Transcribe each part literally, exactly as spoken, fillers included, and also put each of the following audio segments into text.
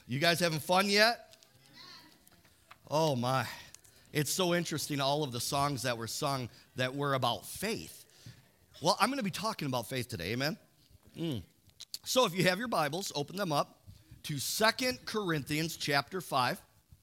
You guys having fun yet? Oh my. It's so interesting, all of the songs that were sung that were about faith. Well, I'm going to be talking about faith today, amen? Mm. So if you have your Bibles, open them up to Second Corinthians chapter five.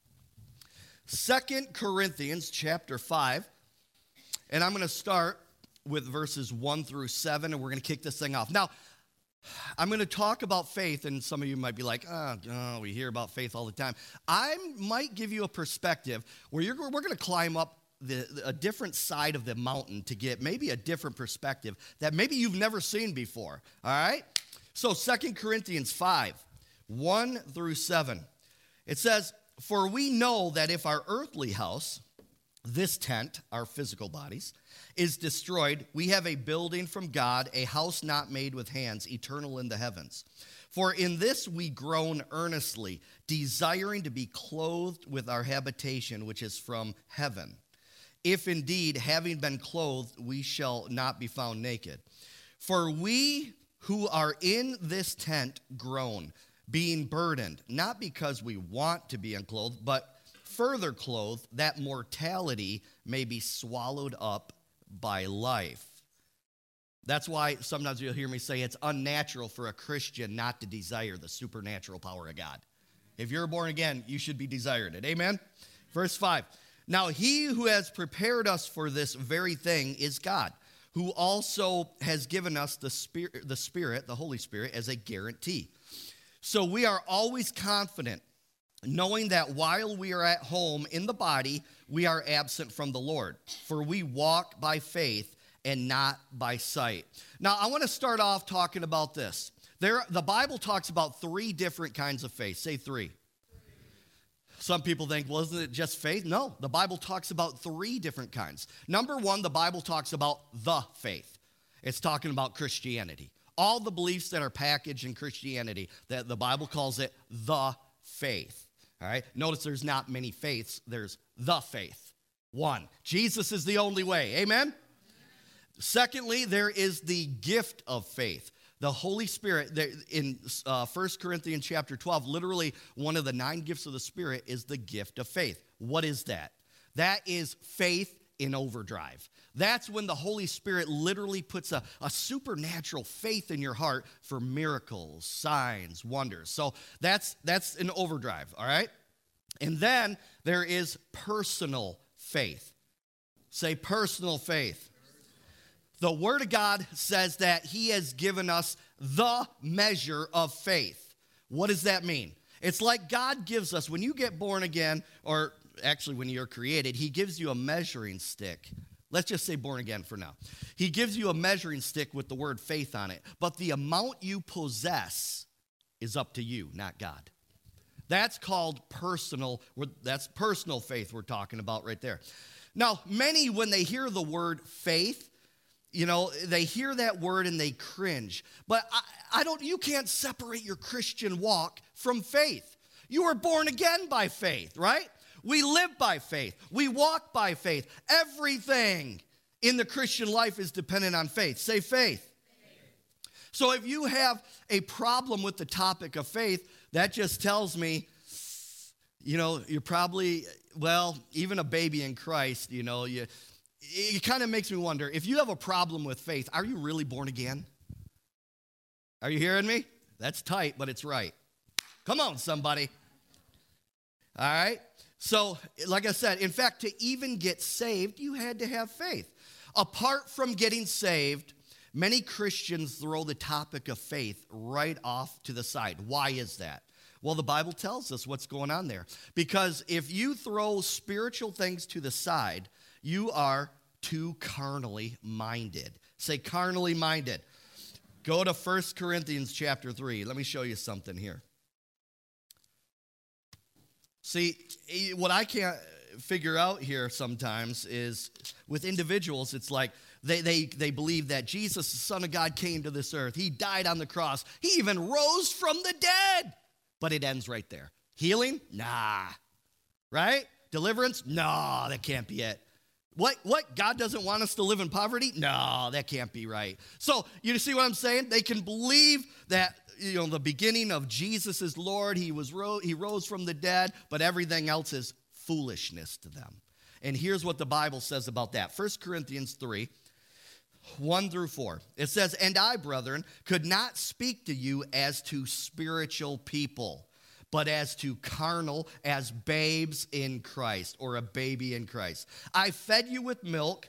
Second Corinthians chapter five. And I'm going to start with verses one through seven, and we're going to kick this thing off. Now, I'm going to talk about faith, and some of you might be like, oh, oh, we hear about faith all the time. I might give you a perspective where you're, we're going to climb up the, a different side of the mountain to get maybe a different perspective that maybe you've never seen before, all right? So Second Corinthians five, one through seven. It says, "For we know that if our earthly house, this tent, our physical bodies, is destroyed, we have a building from God, a house not made with hands, eternal in the heavens. For in this we groan earnestly, desiring to be clothed with our habitation, which is from heaven. If indeed, having been clothed, we shall not be found naked. For we who are in this tent groan, being burdened, not because we want to be unclothed, but further clothed, that mortality may be swallowed up by life." That's why sometimes you'll hear me say it's unnatural for a Christian not to desire the supernatural power of God. If you're born again, you should be desiring it. Amen? Verse five. "Now he who has prepared us for this very thing is God, who also has given us the Spirit, the Spirit, the Holy Spirit, as a guarantee. So we are always confident, knowing that while we are at home in the body, we are absent from the Lord. For we walk by faith and not by sight." Now, I want to start off talking about this. There, the Bible talks about three different kinds of faith. Say three. Some people think, well, isn't it just faith? No, the Bible talks about three different kinds. Number one, the Bible talks about the faith. It's talking about Christianity. All the beliefs that are packaged in Christianity, that the Bible calls it the faith. All right, notice there's not many faiths. There's the faith, one. Jesus is the only way, amen? Amen. Secondly, there is the gift of faith. The Holy Spirit, in uh, First Corinthians chapter twelve, literally one of the nine gifts of the Spirit is the gift of faith. What is that? That is faith in overdrive. That's when the Holy Spirit literally puts a, a supernatural faith in your heart for miracles, signs, wonders. So that's that's an overdrive, all right? And then there is personal faith. Say personal faith. The Word of God says that He has given us the measure of faith. What does that mean? It's like God gives us, when you get born again, or actually when you're created, He gives you a measuring stick. Let's just say born again for now. He gives you a measuring stick with the word faith on it. But the amount you possess is up to you, not God. That's called personal, that's personal faith we're talking about right there. Now, many, when they hear the word faith, you know, they hear that word and they cringe. But I, I don't, you can't separate your Christian walk from faith. You were born again by faith, right? We live by faith. We walk by faith. Everything in the Christian life is dependent on faith. Say faith. Faith. So if you have a problem with the topic of faith, that just tells me, you know, you're probably, well, even a baby in Christ, you know, you, it kind of makes me wonder, if you have a problem with faith, are you really born again? Are you hearing me? That's tight, but it's right. Come on, somebody. All right? So, like I said, in fact, to even get saved, you had to have faith. Apart from getting saved, many Christians throw the topic of faith right off to the side. Why is that? Well, the Bible tells us what's going on there. Because if you throw spiritual things to the side, you are too carnally minded. Say carnally minded. Go to First Corinthians chapter three. Let me show you something here. See, what I can't figure out here sometimes is with individuals, it's like they, they, they believe that Jesus, the Son of God, came to this earth. He died on the cross. He even rose from the dead. But it ends right there. Healing? Nah. Right? Deliverance? No, that can't be it. What? What? God doesn't want us to live in poverty? No, that can't be right. So, you see what I'm saying? They can believe that you know, the beginning of Jesus is Lord. He was ro- he rose from the dead, but everything else is foolishness to them. And here's what the Bible says about that. First Corinthians three, one through four. It says, "And I, brethren, could not speak to you as to spiritual people, but as to carnal, as babes in Christ," or a baby in Christ. "I fed you with milk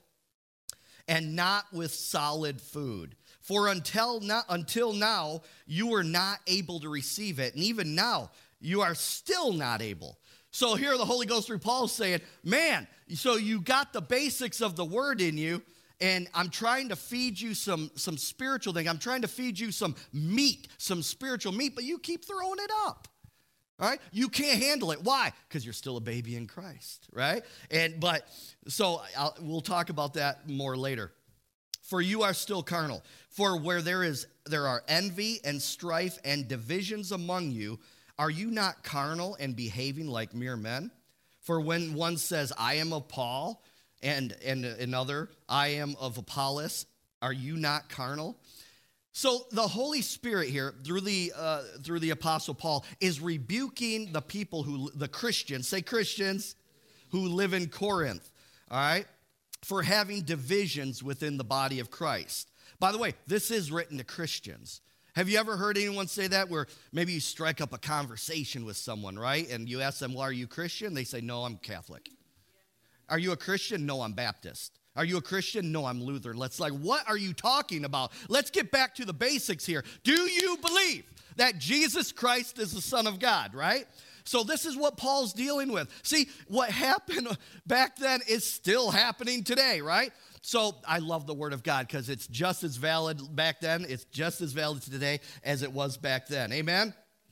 and not with solid food. For until now, until now, you were not able to receive it. And even now, you are still not able." So here the Holy Ghost through Paul is saying, man, so you got the basics of the word in you, and I'm trying to feed you some, some spiritual thing. I'm trying to feed you some meat, some spiritual meat, but you keep throwing it up. All right? You can't handle it. Why? Because you're still a baby in Christ, right? And but so I'll, we'll talk about that more later. "For you are still carnal. For where there is there are envy and strife and divisions among you, are you not carnal and behaving like mere men? For when one says, 'I am of Paul,' and and another, 'I am of Apollos,' are you not carnal?" So the Holy Spirit here, through the uh, through the Apostle Paul, is rebuking the people who, the Christians, say Christians, who live in Corinth, all right, for having divisions within the body of Christ. By the way, this is written to Christians. Have you ever heard anyone say that, where maybe you strike up a conversation with someone, right? And you ask them, "Well, are you Christian?" They say, "No, I'm Catholic." "Are you a Christian?" "No, I'm Baptist." "Are you a Christian?" "No, I'm Lutheran." Let's like, what are you talking about? Let's get back to the basics here. Do you believe that Jesus Christ is the Son of God, right? So this is what Paul's dealing with. See, what happened back then is still happening today, right? So I love the Word of God because it's just as valid back then. It's just as valid today as it was back then. Amen?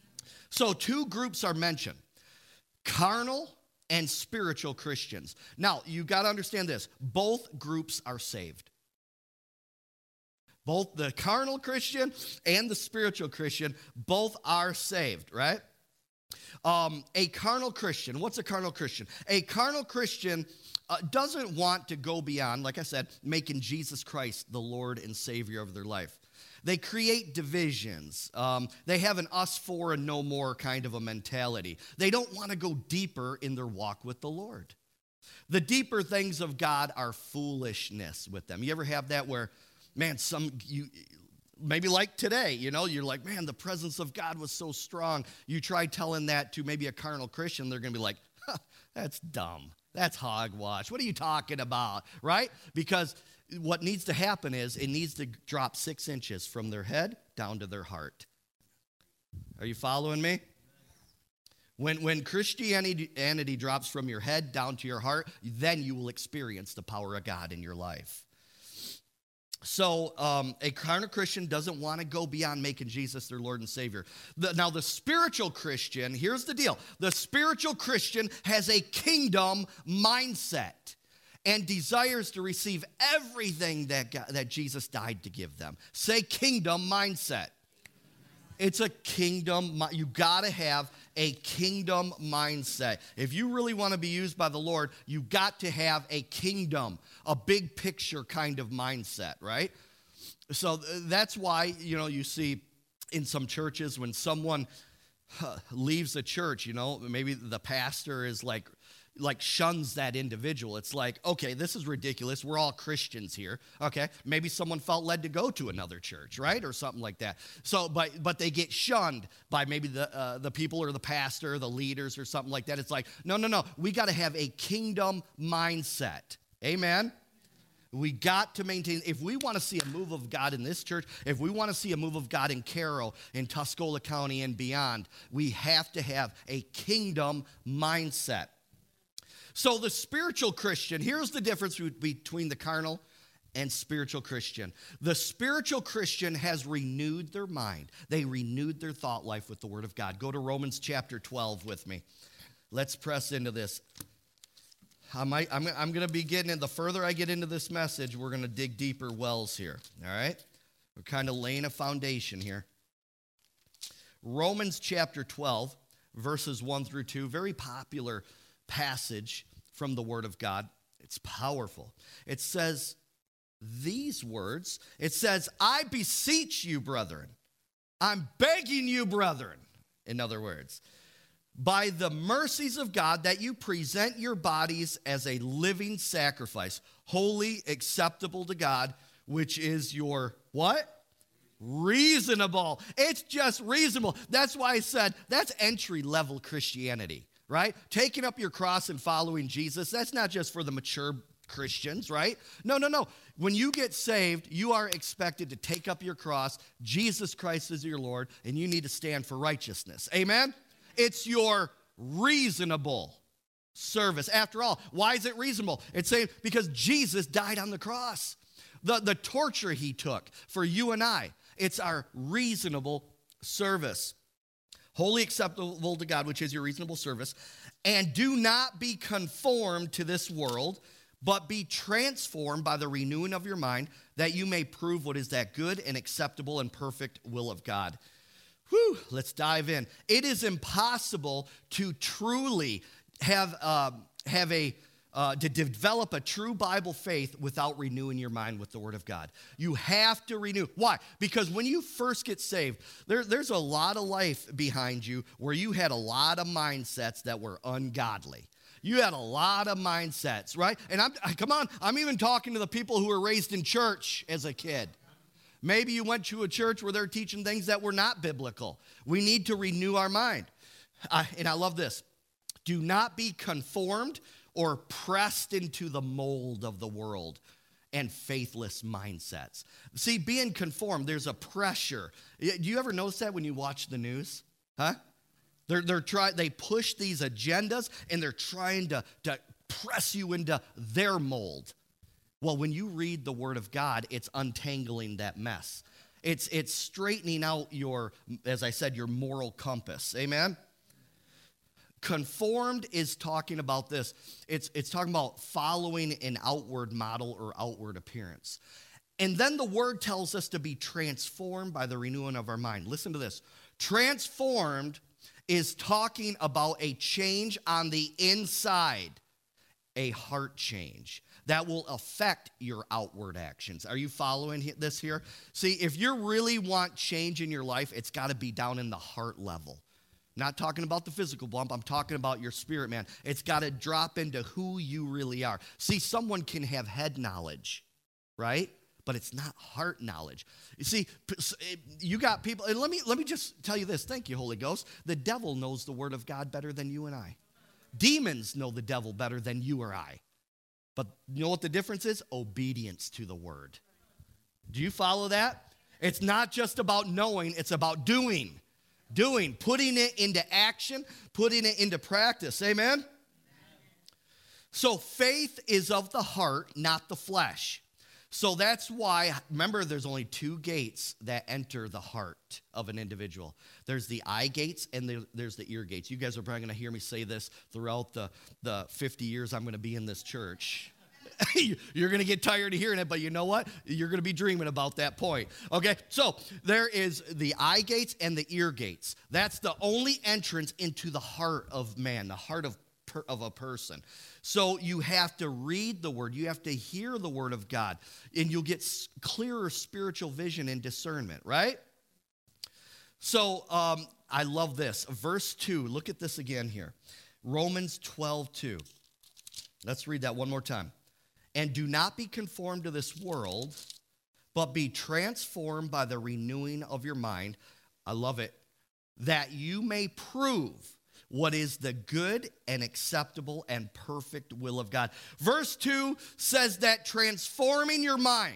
So two groups are mentioned: carnal and spiritual Christians. Now, you got to understand this. Both groups are saved. Both the carnal Christian and the spiritual Christian, both are saved, right? Um, a carnal Christian, what's a carnal Christian? A carnal Christian uh, doesn't want to go beyond, like I said, making Jesus Christ the Lord and Savior of their life. They create divisions. Um, they have an us for and no more kind of a mentality. They don't want to go deeper in their walk with the Lord. The deeper things of God are foolishness with them. You ever have that where, man, some you maybe like today, you know, you're like, man, the presence of God was so strong. You try telling that to maybe a carnal Christian, they're going to be like, huh, that's dumb. That's hogwash. What are you talking about, right? Because what needs to happen is it needs to drop six inches from their head down to their heart. Are you following me? When, when Christianity drops from your head down to your heart, then you will experience the power of God in your life. So um, a carnal Christian doesn't want to go beyond making Jesus their Lord and Savior. The, now the spiritual Christian, here's the deal. The spiritual Christian has a kingdom mindset and desires to receive everything that, God, that Jesus died to give them. Say kingdom mindset. It's a kingdom, you got to have a kingdom mindset. If you really want to be used by the Lord, you got to have a kingdom, a big picture kind of mindset, right? So that's why, you know, you see in some churches when someone uh, leaves a church, you know, maybe the pastor is like, like shuns that individual. It's like, okay, this is ridiculous. We're all Christians here. Okay, maybe someone felt led to go to another church, right, or something like that. So, but but they get shunned by maybe the uh, the people or the pastor, the leaders, or something like that. It's like, no, no, no. We got to have a kingdom mindset. Amen. We got to maintain, if we want to see a move of God in this church, if we want to see a move of God in Carroll, in Tuscola County, and beyond, we have to have a kingdom mindset. So the spiritual Christian, here's the difference between the carnal and spiritual Christian. The spiritual Christian has renewed their mind. They renewed their thought life with the Word of God. Go to Romans chapter twelve with me. Let's press into this. I might, I'm, I'm going to be getting in, the further I get into this message, we're going to dig deeper wells here, all right? We're kind of laying a foundation here. Romans chapter twelve, verses one through two, very popular passage from the Word of God. It's powerful. It says these words. It says, I beseech you, brethren. I'm begging you, brethren, in other words, by the mercies of God, that you present your bodies as a living sacrifice, holy, acceptable to God, which is your what? Reasonable. It's just reasonable. That's why I said that's entry-level Christianity, right? Taking up your cross and following Jesus, that's not just for the mature Christians, right? No, no, no. When you get saved, you are expected to take up your cross. Jesus Christ is your Lord, and you need to stand for righteousness. Amen? It's your reasonable service. After all, why is it reasonable? It's saying because Jesus died on the cross. The, the torture he took for you and I, it's our reasonable service. Wholly acceptable to God, which is your reasonable service. And do not be conformed to this world, but be transformed by the renewing of your mind, that you may prove what is that good and acceptable and perfect will of God. Whew, let's dive in. It is impossible to truly have, uh, have a, uh, to develop a true Bible faith without renewing your mind with the Word of God. You have to renew. Why? Because when you first get saved, there, there's a lot of life behind you where you had a lot of mindsets that were ungodly. You had a lot of mindsets, right? And I'm, come on, I'm even talking to the people who were raised in church as a kid. Maybe you went to a church where they're teaching things that were not biblical. We need to renew our mind. Uh, and I love this. Do not be conformed or pressed into the mold of the world and faithless mindsets. See, being conformed, there's a pressure. Do you ever notice that when you watch the news? Huh? They're, they're try, they push these agendas, and they're trying to, to press you into their mold. Well, when you read the Word of God, it's untangling that mess. It's, it's straightening out your, as I said, your moral compass. Amen? Conformed is talking about this. It's, it's talking about following an outward model or outward appearance. And then the Word tells us to be transformed by the renewing of our mind. Listen to this. Transformed is talking about a change on the inside, a heart change that will affect your outward actions. Are you following this here? See, if you really want change in your life, it's got to be down in the heart level. Not talking about the physical bump, I'm talking about your spirit, man. It's got to drop into who you really are. See, someone can have head knowledge, right? But it's not heart knowledge. You see, you got people, and let me, let me just tell you this. Thank you, Holy Ghost. The devil knows the Word of God better than you and I. Demons know the devil better than you or I. But you know what the difference is? Obedience to the Word. Do you follow that? It's not just about knowing, it's about doing. Doing, putting it into action, putting it into practice. Amen? Amen. So faith is of the heart, not the flesh. So that's why, remember, there's only two gates that enter the heart of an individual. There's the eye gates and there, there's the ear gates. You guys are probably going to hear me say this throughout the, the fifty years I'm going to be in this church. You're going to get tired of hearing it, but you know what? You're going to be dreaming about that point. Okay, so there is the eye gates and the ear gates. That's the only entrance into the heart of man, the heart of Per, of a person. So you have to read the Word. You have to hear the Word of God, and you'll get clearer spiritual vision and discernment, right? So um, I love this. Verse two, look at this again here. Romans twelve two. Let's read that one more time. And do not be conformed to this world, but be transformed by the renewing of your mind. I love it. That you may prove what is the good and acceptable and perfect will of God. Verse two says that transforming your mind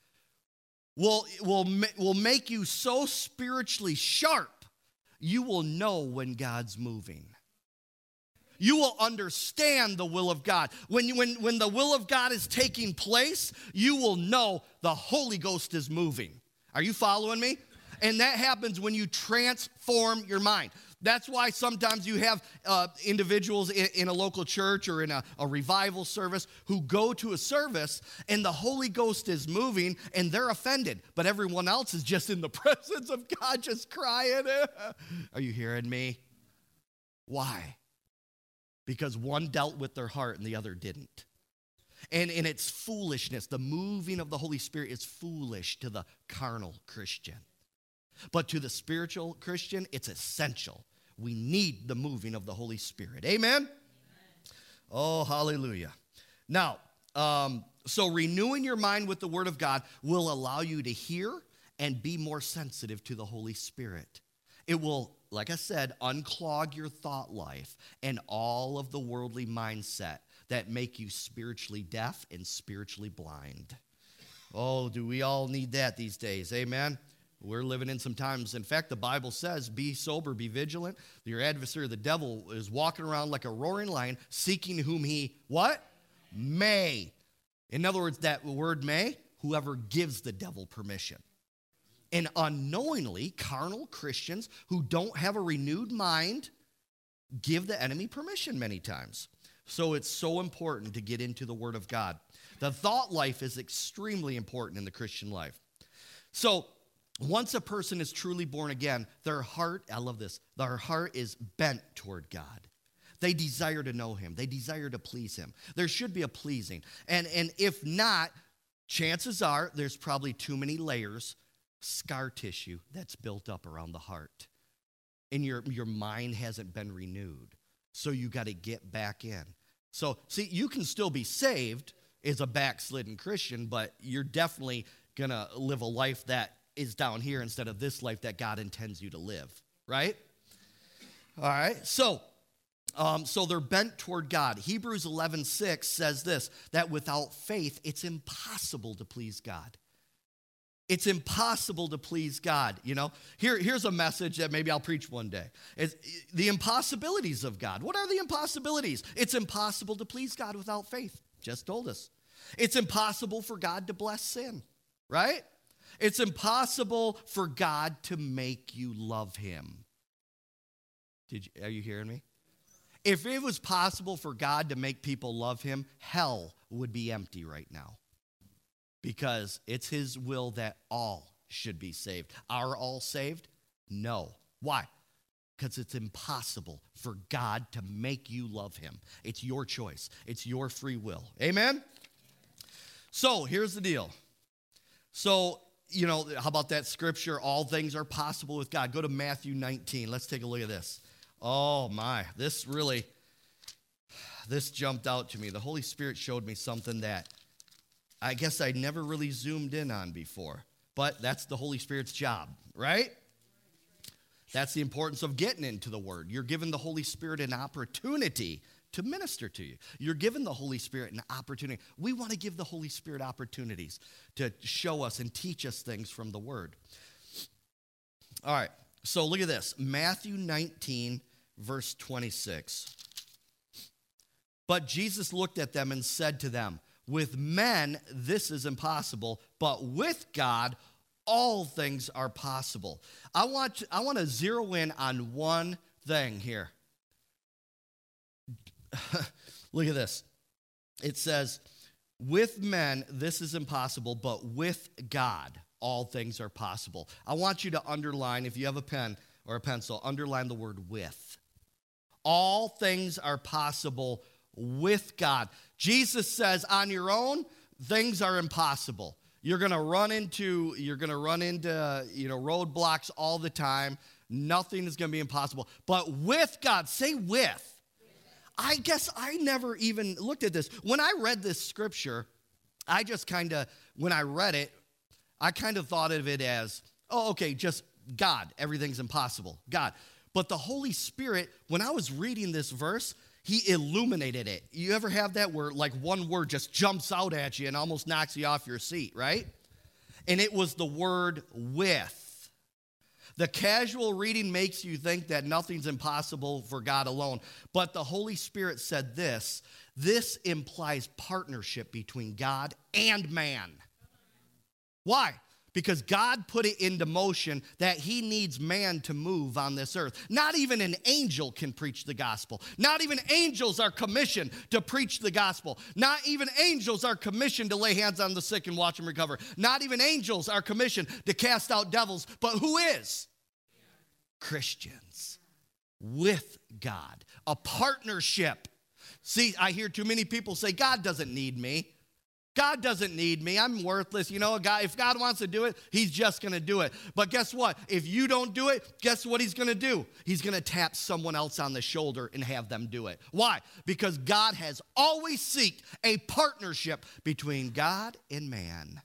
will, will, will make you so spiritually sharp, you will know when God's moving. You will understand the will of God. When, you, when, when the will of God is taking place, you will know the Holy Ghost is moving. Are you following me? And that happens when you transform your mind. That's why sometimes you have uh, individuals in, in a local church or in a, a revival service who go to a service and the Holy Ghost is moving and they're offended, but everyone else is just in the presence of God just crying. Are you hearing me? Why? Because one dealt with their heart and the other didn't. And, and it's foolishness. The moving of the Holy Spirit is foolish to the carnal Christian. But to the spiritual Christian, it's essential. We need the moving of the Holy Spirit. Amen? Amen. Oh, hallelujah. Now, um, so renewing your mind with the Word of God will allow you to hear and be more sensitive to the Holy Spirit. It will, like I said, unclog your thought life and all of the worldly mindset that make you spiritually deaf and spiritually blind. Oh, do we all need that these days? Amen? We're living in some times. In fact, the Bible says, be sober, be vigilant. Your adversary, the devil, is walking around like a roaring lion, seeking whom he, what? May. In other words, that word may, whoever gives the devil permission. And unknowingly, carnal Christians who don't have a renewed mind give the enemy permission many times. So it's so important to get into the Word of God. The thought life is extremely important in the Christian life. So once a person is truly born again, their heart, I love this, their heart is bent toward God. They desire to know him. They desire to please him. There should be a pleasing. And, and if not, chances are there's probably too many layers, scar tissue that's built up around the heart. And your, your mind hasn't been renewed. So you got to get back in. So, see, you can still be saved as a backslidden Christian, but you're definitely going to live a life that is down here instead of this life that God intends you to live, right? All right, so um, so they're bent toward God. Hebrews eleven six says this, that without faith, it's impossible to please God. It's impossible to please God, you know. Here, here's a message that maybe I'll preach one day. It's the impossibilities of God. What are the impossibilities? It's impossible to please God without faith. Just told us. It's impossible for God to bless sin, right? It's impossible for God to make you love him. Did you, are you hearing me? If it was possible for God to make people love him, hell would be empty right now. Because it's his will that all should be saved. Are all saved? No. Why? Because it's impossible for God to make you love him. It's your choice. It's your free will. Amen? So here's the deal. So, you know, how about that scripture? All things are possible with God. Go to Matthew nineteen. Let's take a look at this. Oh, my. This really, this jumped out to me. The Holy Spirit showed me something that I guess I never really zoomed in on before, but that's the Holy Spirit's job, right? That's the importance of getting into the Word. You're giving the Holy Spirit an opportunity to minister to you. You're giving the Holy Spirit an opportunity. We want to give the Holy Spirit opportunities to show us and teach us things from the Word. All right, so look at this. Matthew nineteen, verse twenty-six. But Jesus looked at them and said to them, with men, this is impossible, but with God, all things are possible. I want to, I want to zero in on one thing here. Look at this. It says, with men, this is impossible, but with God, all things are possible. I want you to underline, if you have a pen or a pencil, underline the word with. All things are possible with God. Jesus says on your own, things are impossible. You're going to run into, you're going to run into, you know, roadblocks all the time. Nothing is going to be impossible. But with God, say with. I guess I never even looked at this. When I read this scripture, I just kind of, when I read it, I kind of thought of it as, oh, okay, just God, everything's impossible, God. But the Holy Spirit, when I was reading this verse, he illuminated it. You ever have that where like one word just jumps out at you and almost knocks you off your seat, right? And it was the word with. The casual reading makes you think that nothing's impossible for God alone. But the Holy Spirit said this. This implies partnership between God and man. Why? Because God put it into motion that he needs man to move on this earth. Not even an angel can preach the gospel. Not even angels are commissioned to preach the gospel. Not even angels are commissioned to lay hands on the sick and watch them recover. Not even angels are commissioned to cast out devils. But who is? Christians with God. A partnership. See, I hear too many people say, God doesn't need me. God doesn't need me. I'm worthless. You know, God, if God wants to do it, he's just going to do it. But guess what? If you don't do it, guess what he's going to do? He's going to tap someone else on the shoulder and have them do it. Why? Because God has always sought a partnership between God and man.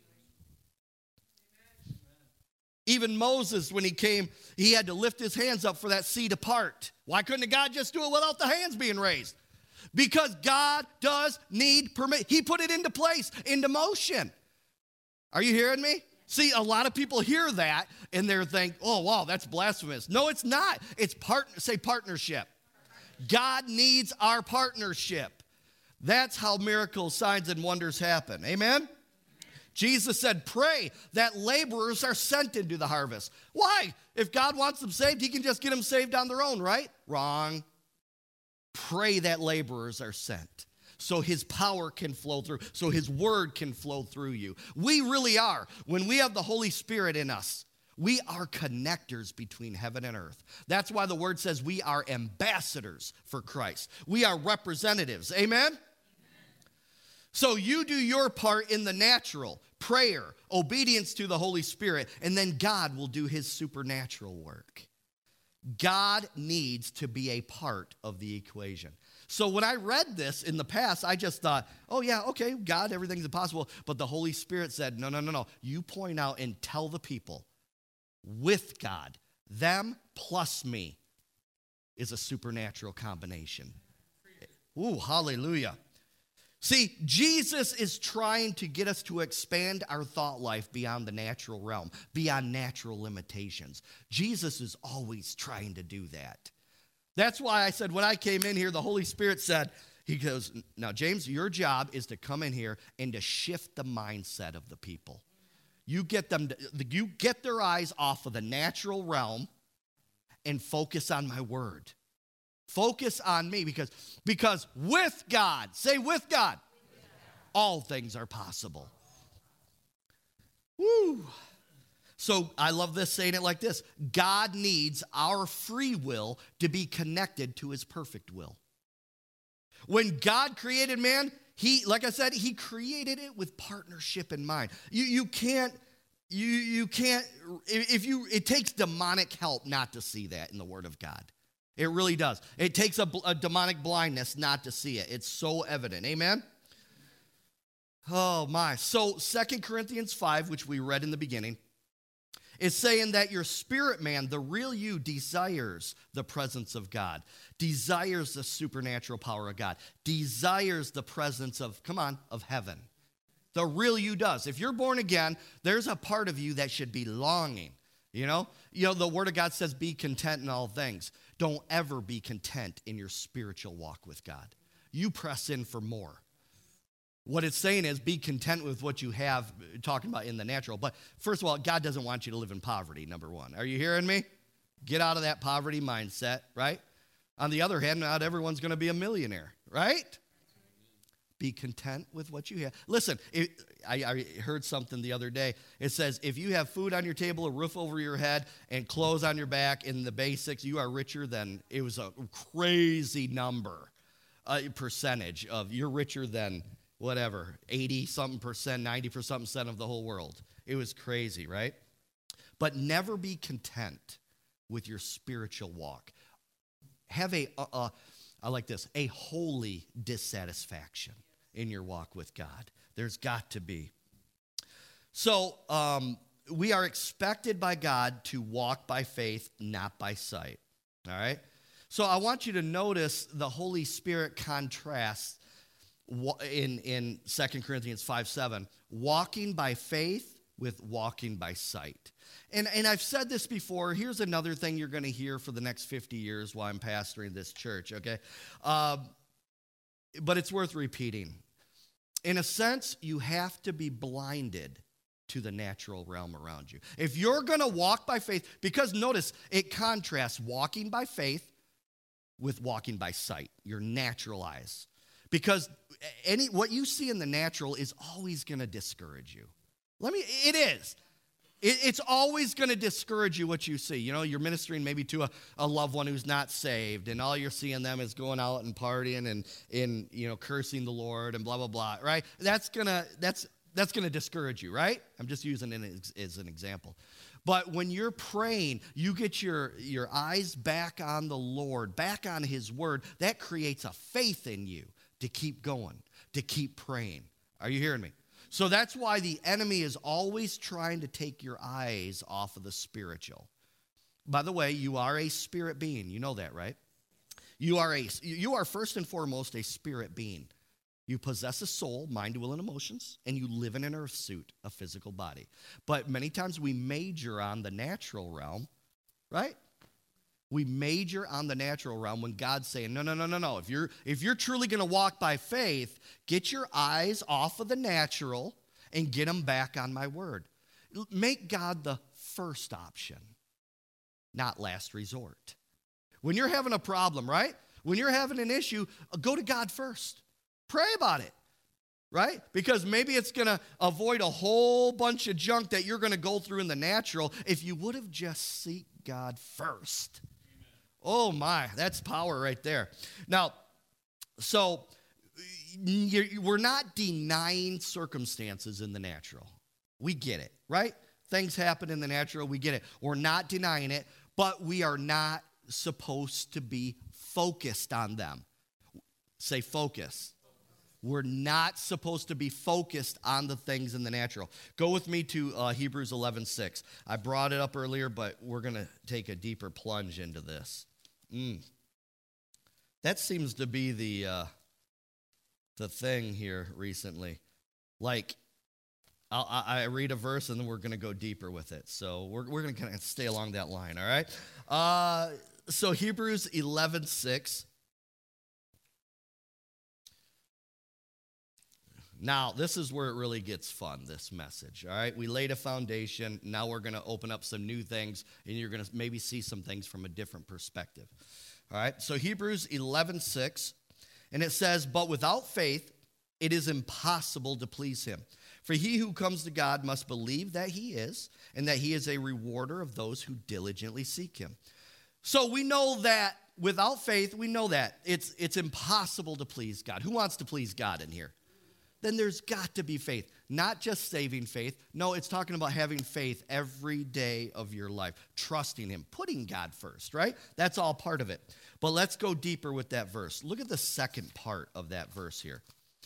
Even Moses, when he came, he had to lift his hands up for that sea to part. Why couldn't God just do it without the hands being raised? Because God does need permission. He put it into place, into motion. Are you hearing me? See, a lot of people hear that and they're think, oh, wow, that's blasphemous. No, it's not. It's part, say partnership. God needs our partnership. That's how miracles, signs, and wonders happen. Amen? Jesus said, pray that laborers are sent into the harvest. Why? If God wants them saved, he can just get them saved on their own, right? Wrong. Pray that laborers are sent so his power can flow through, so his word can flow through you. We really are. When we have the Holy Spirit in us, we are connectors between heaven and earth. That's why the word says we are ambassadors for Christ. We are representatives. Amen? So you do your part in the natural, prayer, obedience to the Holy Spirit, and then God will do his supernatural work. God needs to be a part of the equation. So when I read this in the past, I just thought, oh yeah, okay, God, everything's impossible. But the Holy Spirit said, no, no, no, no. You point out and tell the people, with God, them plus me is a supernatural combination. Ooh, hallelujah. See, Jesus is trying to get us to expand our thought life beyond the natural realm, beyond natural limitations. Jesus is always trying to do that. That's why I said when I came in here, the Holy Spirit said, he goes, now, James, your job is to come in here and to shift the mindset of the people. You get them, to, you get their eyes off of the natural realm and focus on my word. Focus on me because, because with God, say with God, all things are possible. Woo. So I love this, saying it like this. God needs our free will to be connected to his perfect will. When God created man, he, like I said, he created it with partnership in mind. You, you can't, you, you can't, if you, it takes demonic help not to see that in the word of God. It really does. It takes a, a demonic blindness not to see it. It's so evident. Amen? Oh, my. So Second Corinthians five, which we read in the beginning, is saying that your spirit man, the real you, desires the presence of God, desires the supernatural power of God, desires the presence of, come on, of heaven. The real you does. If you're born again, there's a part of you that should be longing. You know, you know, the word of God says be content in all things. Don't ever be content in your spiritual walk with God. You press in for more. What it's saying is be content with what you have, talking about in the natural. But first of all, God doesn't want you to live in poverty, number one. Are you hearing me? Get out of that poverty mindset, right? On the other hand, not everyone's going to be a millionaire, right? Be content with what you have. Listen, it, I, I heard something the other day. It says, if you have food on your table, a roof over your head, and clothes on your back, in the basics, you are richer than, it was a crazy number, a percentage of, you're richer than whatever, eighty-something percent, ninety percent of the whole world. It was crazy, right? But never be content with your spiritual walk. Have a, a, a I like this, a holy dissatisfaction in your walk with God. There's got to be. So um, we are expected by God to walk by faith, not by sight. All right? So I want you to notice the Holy Spirit contrasts in, in Second Corinthians five seven, walking by faith with walking by sight. And, and I've said this before. Here's another thing you're going to hear for the next fifty years while I'm pastoring this church, okay? Uh, but it's worth repeating. In a sense, you have to be blinded to the natural realm around you. If you're going to walk by faith, because notice, it contrasts walking by faith with walking by sight, your natural eyes. Because any what you see in the natural is always going to discourage you. Let me, it is. It, it's always going to discourage you what you see. You know, you're ministering maybe to a, a loved one who's not saved, and all you're seeing them is going out and partying and, and you know, cursing the Lord and blah, blah, blah, right? That's going to that's that's gonna discourage you, right? I'm just using it as, as an example. But when you're praying, you get your, your eyes back on the Lord, back on his word. That creates a faith in you to keep going, to keep praying. Are you hearing me? So that's why the enemy is always trying to take your eyes off of the spiritual. By the way, you are a spirit being. You know that, right? You are a you are first and foremost a spirit being. You possess a soul, mind, will, and emotions, and you live in an earth suit, a physical body. But many times we major on the natural realm, right? We major on the natural realm when God's saying, no, no, no, no, no. If you're, if you're truly going to walk by faith, get your eyes off of the natural and get them back on my word. Make God the first option, not last resort. When you're having a problem, right? When you're having an issue, go to God first. Pray about it, right? Because maybe it's going to avoid a whole bunch of junk that you're going to go through in the natural if you would have just seek God first. Oh my, that's power right there. Now, so you're, we're not denying circumstances in the natural. We get it, right? Things happen in the natural, we get it. We're not denying it, but we are not supposed to be focused on them. Say focus. We're not supposed to be focused on the things in the natural. Go with me to uh, Hebrews eleven six. I brought it up earlier, but we're going to take a deeper plunge into this. Mm. That seems to be the uh, the thing here recently. Like, I'll, I read a verse and then we're going to go deeper with it. So we're we're going to kind of stay along that line. All right. Uh, so Hebrews eleven six. Now, this is where it really gets fun, this message, all right? We laid a foundation. Now we're going to open up some new things, and you're going to maybe see some things from a different perspective, all right? So Hebrews eleven six, and it says, "But without faith, it is impossible to please him. For he who comes to God must believe that he is, and that he is a rewarder of those who diligently seek him." So we know that without faith, we know that it's, it's impossible to please God. Who wants to please God in here? Then there's got to be faith. Not just saving faith. No, it's talking about having faith every day of your life. Trusting him. Putting God first, right? That's all part of it. But let's go deeper with that verse. Look at the second part of that verse here.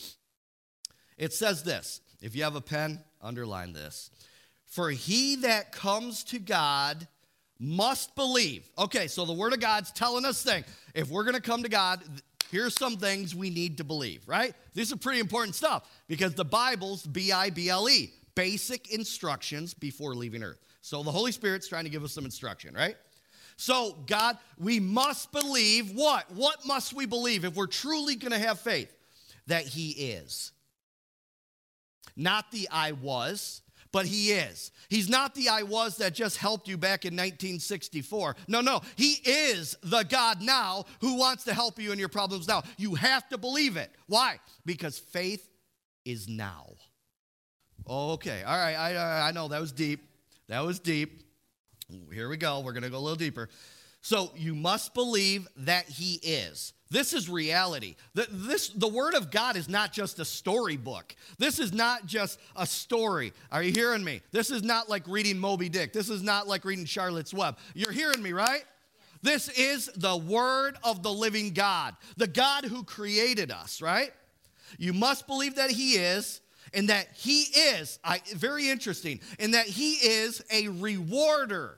It says this. If you have a pen, underline this. "For he that comes to God must believe." Okay, so the word of God's telling us things. If we're going to come to God, here's some things we need to believe, right? This is pretty important stuff because the Bible's B I B L E, basic instructions before leaving earth. So the Holy Spirit's trying to give us some instruction, right? So God, we must believe what? What must we believe if we're truly going to have faith? That he is. Not the I was, but he is. He's not the I was that just helped you back in nineteen sixty-four. No, no. He is the God now who wants to help you in your problems now. You have to believe it. Why? Because faith is now. Okay. All right. I, I know that was deep. That was deep. Here we go. We're going to go a little deeper. So you must believe that he is. This is reality. The, this, the Word of God is not just a storybook. This is not just a story. Are you hearing me? This is not like reading Moby Dick. This is not like reading Charlotte's Web. You're hearing me, right? This is the Word of the living God, the God who created us, right? You must believe that he is, and that he is, I, very interesting, and that he is a rewarder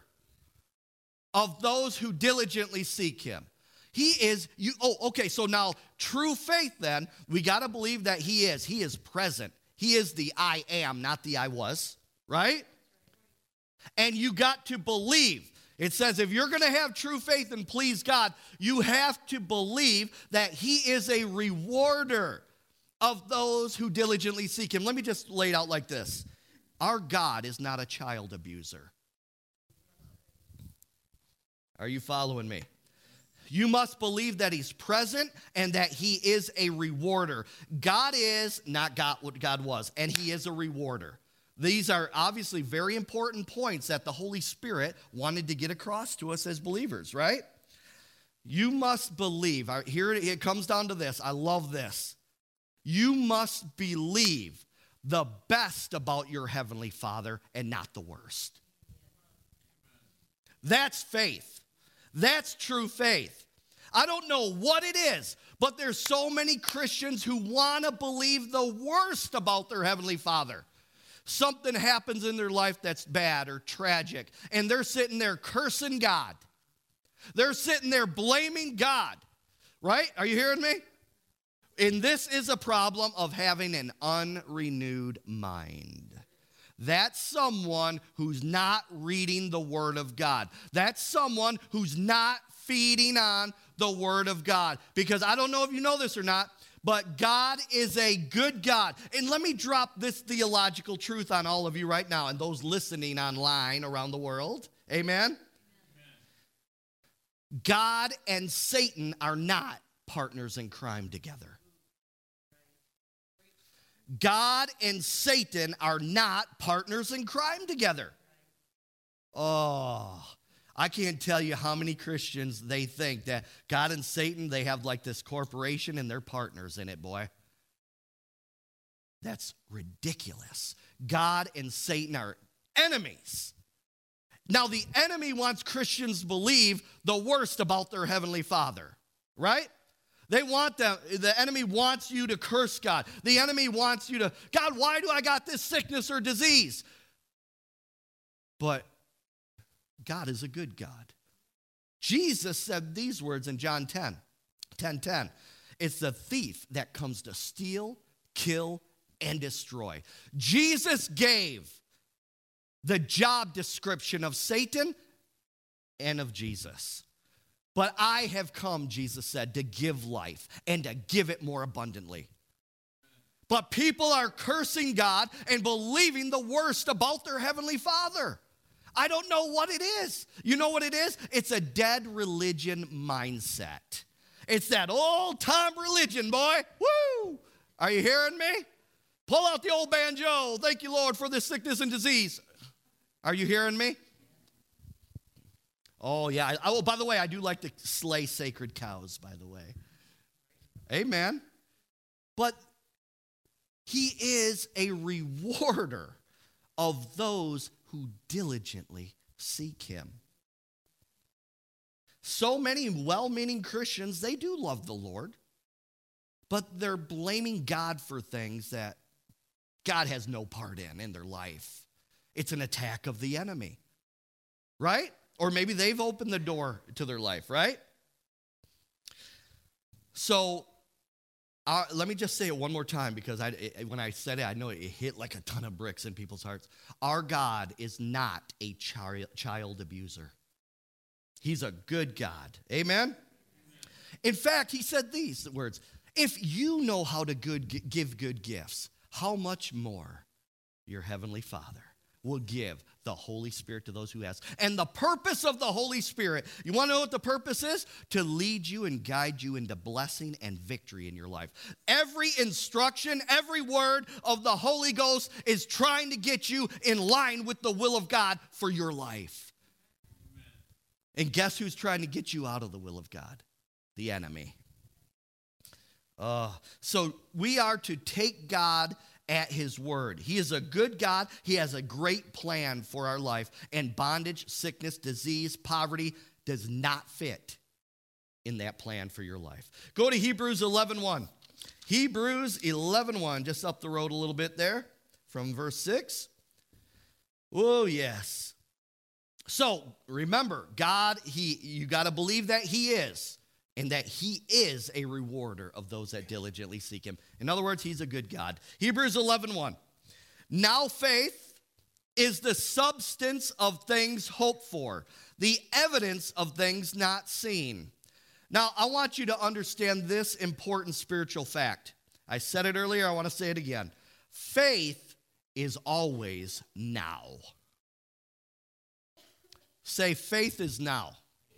of those who diligently seek him. He is, you. Oh, okay, so now true faith then, we got to believe that he is. He is present. He is the I am, not the I was, right? And you got to believe. It says if you're going to have true faith and please God, you have to believe that he is a rewarder of those who diligently seek him. Let me just lay it out like this. Our God is not a child abuser. Are you following me? You must believe that he's present and that he is a rewarder. God is not God what God was, and he is a rewarder. These are obviously very important points that the Holy Spirit wanted to get across to us as believers, right? You must believe. Here it comes down to this. I love this. You must believe the best about your Heavenly Father and not the worst. That's faith. That's true faith. I don't know what it is, but there's so many Christians who want to believe the worst about their Heavenly Father. Something happens in their life that's bad or tragic, and they're sitting there cursing God. They're sitting there blaming God, right? Are you hearing me? And this is a problem of having an unrenewed mind. That's someone who's not reading the Word of God. That's someone who's not feeding on the Word of God. Because I don't know if you know this or not, but God is a good God. And let me drop this theological truth on all of you right now and those listening online around the world. Amen? Amen. God and Satan are not partners in crime together. God and Satan are not partners in crime together. Oh, I can't tell you how many Christians they think that God and Satan, they have like this corporation and they're partners in it, boy. That's ridiculous. God and Satan are enemies. Now, the enemy wants Christians to believe the worst about their Heavenly Father, right? They want them, the enemy wants you to curse God. The enemy wants you to, God, why do I got this sickness or disease? But God is a good God. Jesus said these words in John ten, ten, ten. It's the thief that comes to steal, kill, and destroy. Jesus gave the job description of Satan and of Jesus. But I have come, Jesus said, to give life and to give it more abundantly. But people are cursing God and believing the worst about their Heavenly Father. I don't know what it is. You know what it is? It's a dead religion mindset. It's that old-time religion, boy. Woo! Are you hearing me? Pull out the old banjo. Thank you, Lord, for this sickness and disease. Are you hearing me? Oh, yeah. I, oh, by the way, I do like to slay sacred cows, by the way. Amen. But he is a rewarder of those who diligently seek him. So many well-meaning Christians, they do love the Lord, but they're blaming God for things that God has no part in in their life. It's an attack of the enemy, right? Or maybe they've opened the door to their life, right? So uh, let me just say it one more time, because I, it, when I said it, I know it hit like a ton of bricks in people's hearts. Our God is not a child, child abuser. He's a good God. Amen? Amen? In fact, he said these words: if you know how to good, give good gifts, how much more your Heavenly Father will give the Holy Spirit to those who ask. And the purpose of the Holy Spirit, you want to know what the purpose is? To lead you and guide you into blessing and victory in your life. Every instruction, every word of the Holy Ghost is trying to get you in line with the will of God for your life. Amen. And guess who's trying to get you out of the will of God? The enemy. Uh, so we are to take God at his word. He is a good God. He has a great plan for our life. And bondage, sickness, disease, poverty does not fit in that plan for your life. Go to Hebrews eleven one. Hebrews eleven one, just up the road a little bit there from verse six. Oh, yes. So remember, God, he you got to believe that he is, and that he is a rewarder of those that diligently seek him. In other words, he's a good God. Hebrews eleven one. Now faith is the substance of things hoped for, the evidence of things not seen. Now, I want you to understand this important spiritual fact. I said it earlier, I want to say it again. Faith is always now. Say, faith is now.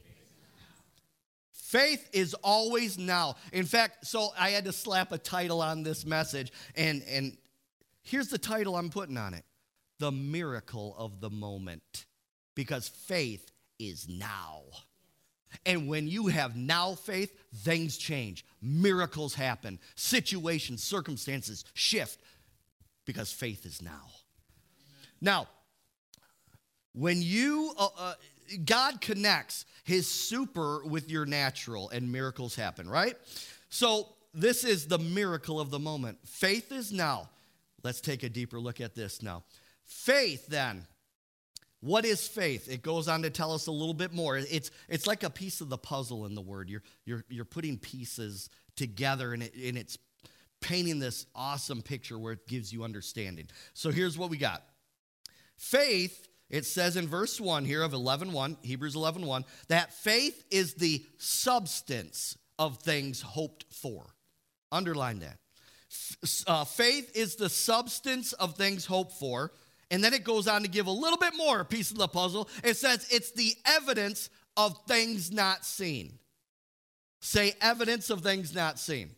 Faith is always now. In fact, so I had to slap a title on this message, and, and here's the title I'm putting on it. the miracle of the moment, because faith is now. And when you have now faith, things change. Miracles happen. Situations, circumstances shift because faith is now. Amen. Now, when you, uh, uh, God connects his super with your natural and miracles happen, right? So this is the miracle of the moment. Faith is now. Let's take a deeper look at this now. Faith then. What is faith? It goes on to tell us a little bit more. It's, it's like a piece of the puzzle in the word. You're, you're, you're putting pieces together, and, it, and it's painting this awesome picture where it gives you understanding. So here's what we got. Faith, it says in verse one here of eleven one, Hebrews eleven one, that faith is the substance of things hoped for. Underline that. Uh, faith is the substance of things hoped for. And then it goes on to give a little bit more, a piece of the puzzle. It says it's the evidence of things not seen. Say evidence of things not seen.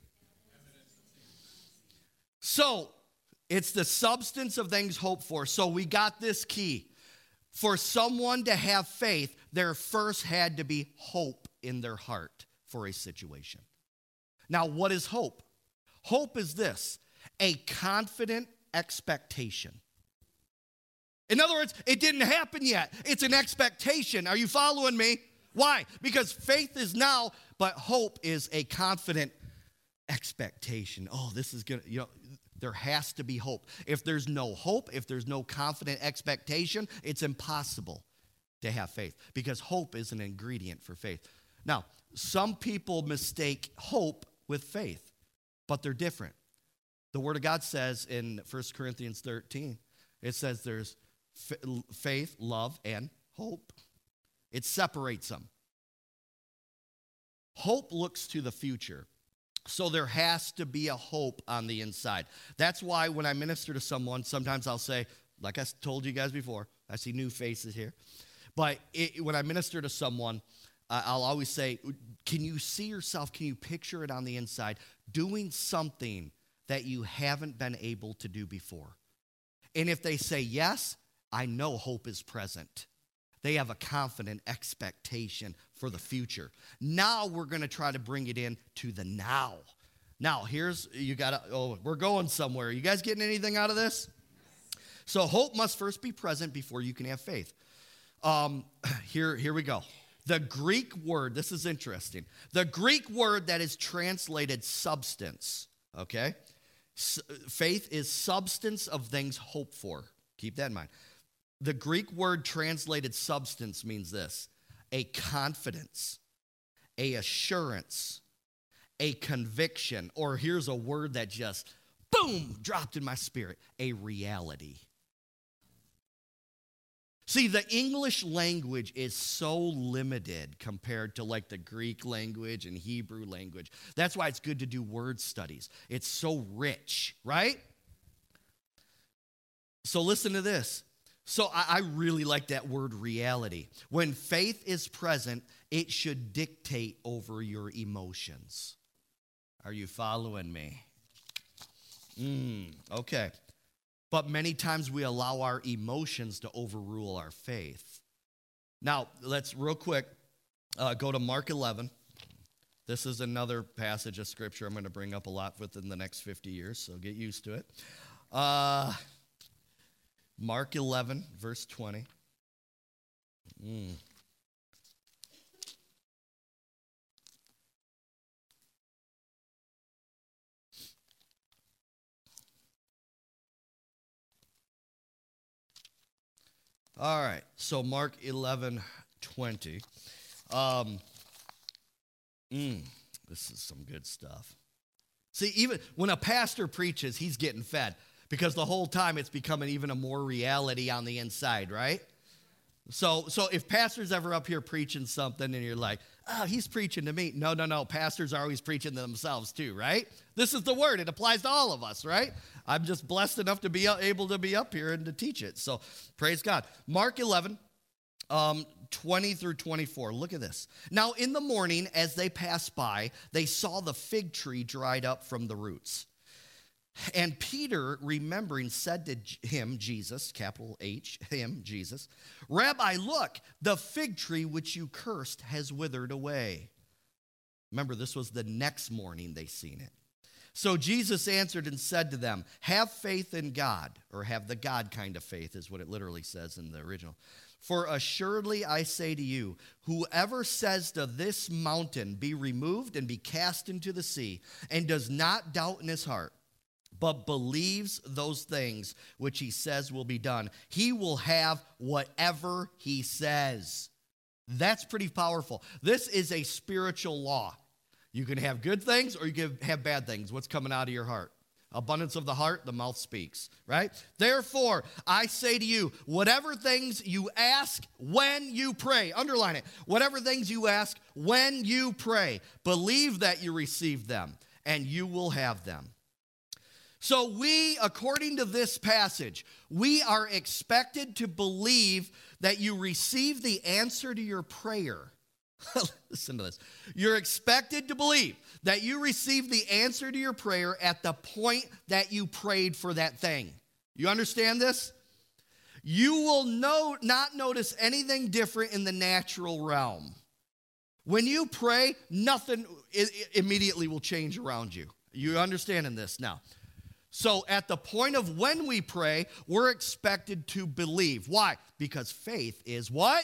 So it's the substance of things hoped for. So we got this key. For someone to have faith, there first had to be hope in their heart for a situation. Now, what is hope? Hope is this, a confident expectation. In other words, it didn't happen yet. It's an expectation. Are you following me? Why? Because faith is now, but hope is a confident expectation. Oh, this is going to, you know, there has to be hope. If there's no hope, if there's no confident expectation, it's impossible to have faith because hope is an ingredient for faith. Now, some people mistake hope with faith, but they're different. The Word of God says in First Corinthians thirteen, it says there's faith, love, and hope. It separates them. Hope looks to the future. So there has to be a hope on the inside. That's why when I minister to someone, sometimes I'll say, like I told you guys before, I see new faces here. But it, when I minister to someone, uh, I'll always say, can you see yourself, can you picture it on the inside, doing something that you haven't been able to do before? And if they say yes, I know hope is present. They have a confident expectation for the future. Now we're going to try to bring it in to the now. Now, here's, you got to, oh, we're going somewhere. You guys getting anything out of this? So hope must first be present before you can have faith. Um, here, here we go. The Greek word, this is interesting. The Greek word that is translated substance, okay? S- faith is substance of things hoped for. Keep that in mind. The Greek word translated substance means this: a confidence, a assurance, a conviction, or here's a word that just, boom, dropped in my spirit, a reality. See, the English language is so limited compared to like the Greek language and Hebrew language. That's why it's good to do word studies. It's so rich, right? So listen to this. So I, I really like that word reality. When faith is present, it should dictate over your emotions. Are you following me? Mm, okay. But many times we allow our emotions to overrule our faith. Now, let's real quick uh, go to Mark eleven. This is another passage of Scripture I'm going to bring up a lot within the next fifty years, so get used to it. Uh, Mark eleven, verse twenty. Mm. All right, so Mark eleven, twenty. Um, mm, this is some good stuff. See, even when a pastor preaches, he's getting fed because the whole time it's becoming even a more reality on the inside, right? So, so if pastor's ever up here preaching something and you're like, oh, he's preaching to me. No, no, no. Pastors are always preaching to themselves too, right? This is the word. It applies to all of us, right? I'm just blessed enough to be able to be up here and to teach it. So praise God. Mark eleven, um, twenty through twenty-four. Look at this. Now in the morning, as they passed by, they saw the fig tree dried up from the roots. And Peter, remembering, said to him, Jesus, capital H, him, Jesus, Rabbi, look, the fig tree which you cursed has withered away. Remember, this was the next morning they seen it. So Jesus answered and said to them, have faith in God, or have the God kind of faith is what it literally says in the original. For assuredly I say to you, whoever says to this mountain, be removed and be cast into the sea, and does not doubt in his heart, but believes those things which he says will be done, he will have whatever he says. That's pretty powerful. This is a spiritual law. You can have good things or you can have bad things. What's coming out of your heart? Abundance of the heart, the mouth speaks, right? Therefore, I say to you, whatever things you ask when you pray, underline it, whatever things you ask when you pray, believe that you receive them and you will have them. So we, according to this passage, we are expected to believe that you receive the answer to your prayer. Listen to this. You're expected to believe that you receive the answer to your prayer at the point that you prayed for that thing. You understand this? You will no, not notice anything different in the natural realm. When you pray, nothing immediately will change around you. You understanding this now? So at the point of when we pray, we're expected to believe. Why? Because faith is what?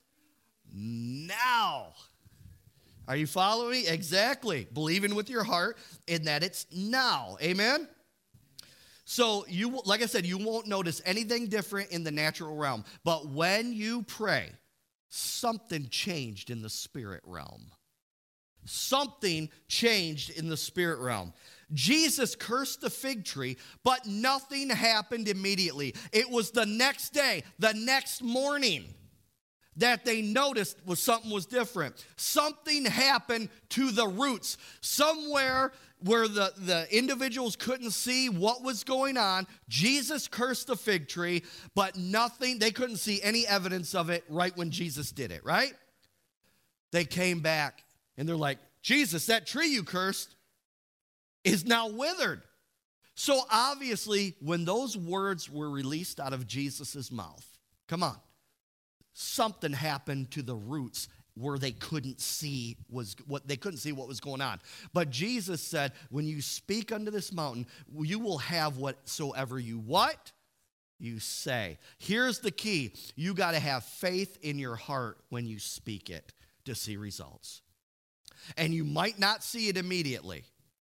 Now. Are you following me? Exactly. Believing with your heart in that it's now. Amen? So you, like I said, you won't notice anything different in the natural realm. But when you pray, something changed in the spirit realm. Something changed in the spirit realm. Jesus cursed the fig tree, but nothing happened immediately. It was the next day, the next morning, that they noticed was something was different. Something happened to the roots. Somewhere where the, the individuals couldn't see what was going on, Jesus cursed the fig tree, but nothing, they couldn't see any evidence of it right when Jesus did it, right? They came back and they're like, Jesus, that tree you cursed is now withered. So obviously, when those words were released out of Jesus' mouth, come on, something happened to the roots where they couldn't see was what they couldn't see what was going on. But Jesus said, when you speak unto this mountain, you will have whatsoever you what? You say. Here's the key. You got to have faith in your heart when you speak it to see results. And you might not see it immediately.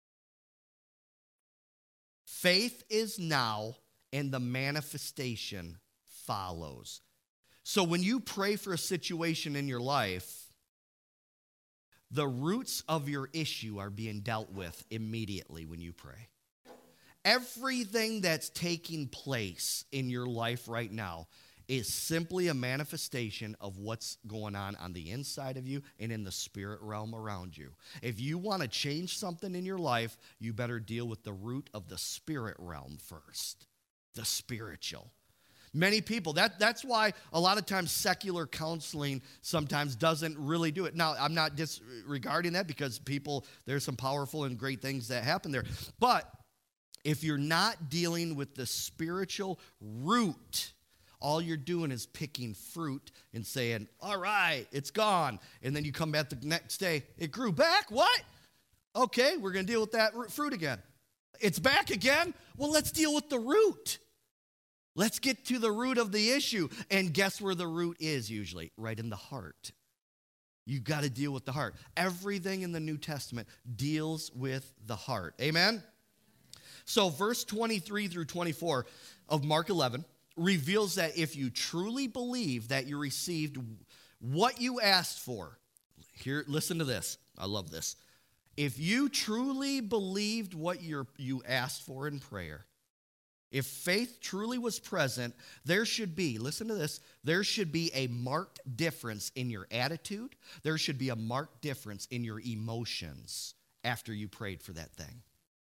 Faith is now, and the manifestation follows. So when you pray for a situation in your life, the roots of your issue are being dealt with immediately when you pray. Everything that's taking place in your life right now is simply a manifestation of what's going on on the inside of you and in the spirit realm around you. If you want to change something in your life, you better deal with the root of the spirit realm first, the spiritual. Many people, that, that's why a lot of times secular counseling sometimes doesn't really do it. Now, I'm not disregarding that because people, there's some powerful and great things that happen there. But if you're not dealing with the spiritual root, all you're doing is picking fruit and saying, all right, it's gone. And then you come back the next day, it grew back? What? Okay, we're going to deal with that fruit again. It's back again? Well, let's deal with the root. Let's get to the root of the issue. And guess where the root is usually? Right in the heart. You got to deal with the heart. Everything in the New Testament deals with the heart. Amen? So verse twenty-three through twenty-four of Mark eleven reveals that if you truly believe that you received what you asked for, here, listen to this. I love this. If you truly believed what you're, you asked for in prayer, if faith truly was present, there should be, listen to this, there should be a marked difference in your attitude. There should be a marked difference in your emotions after you prayed for that thing.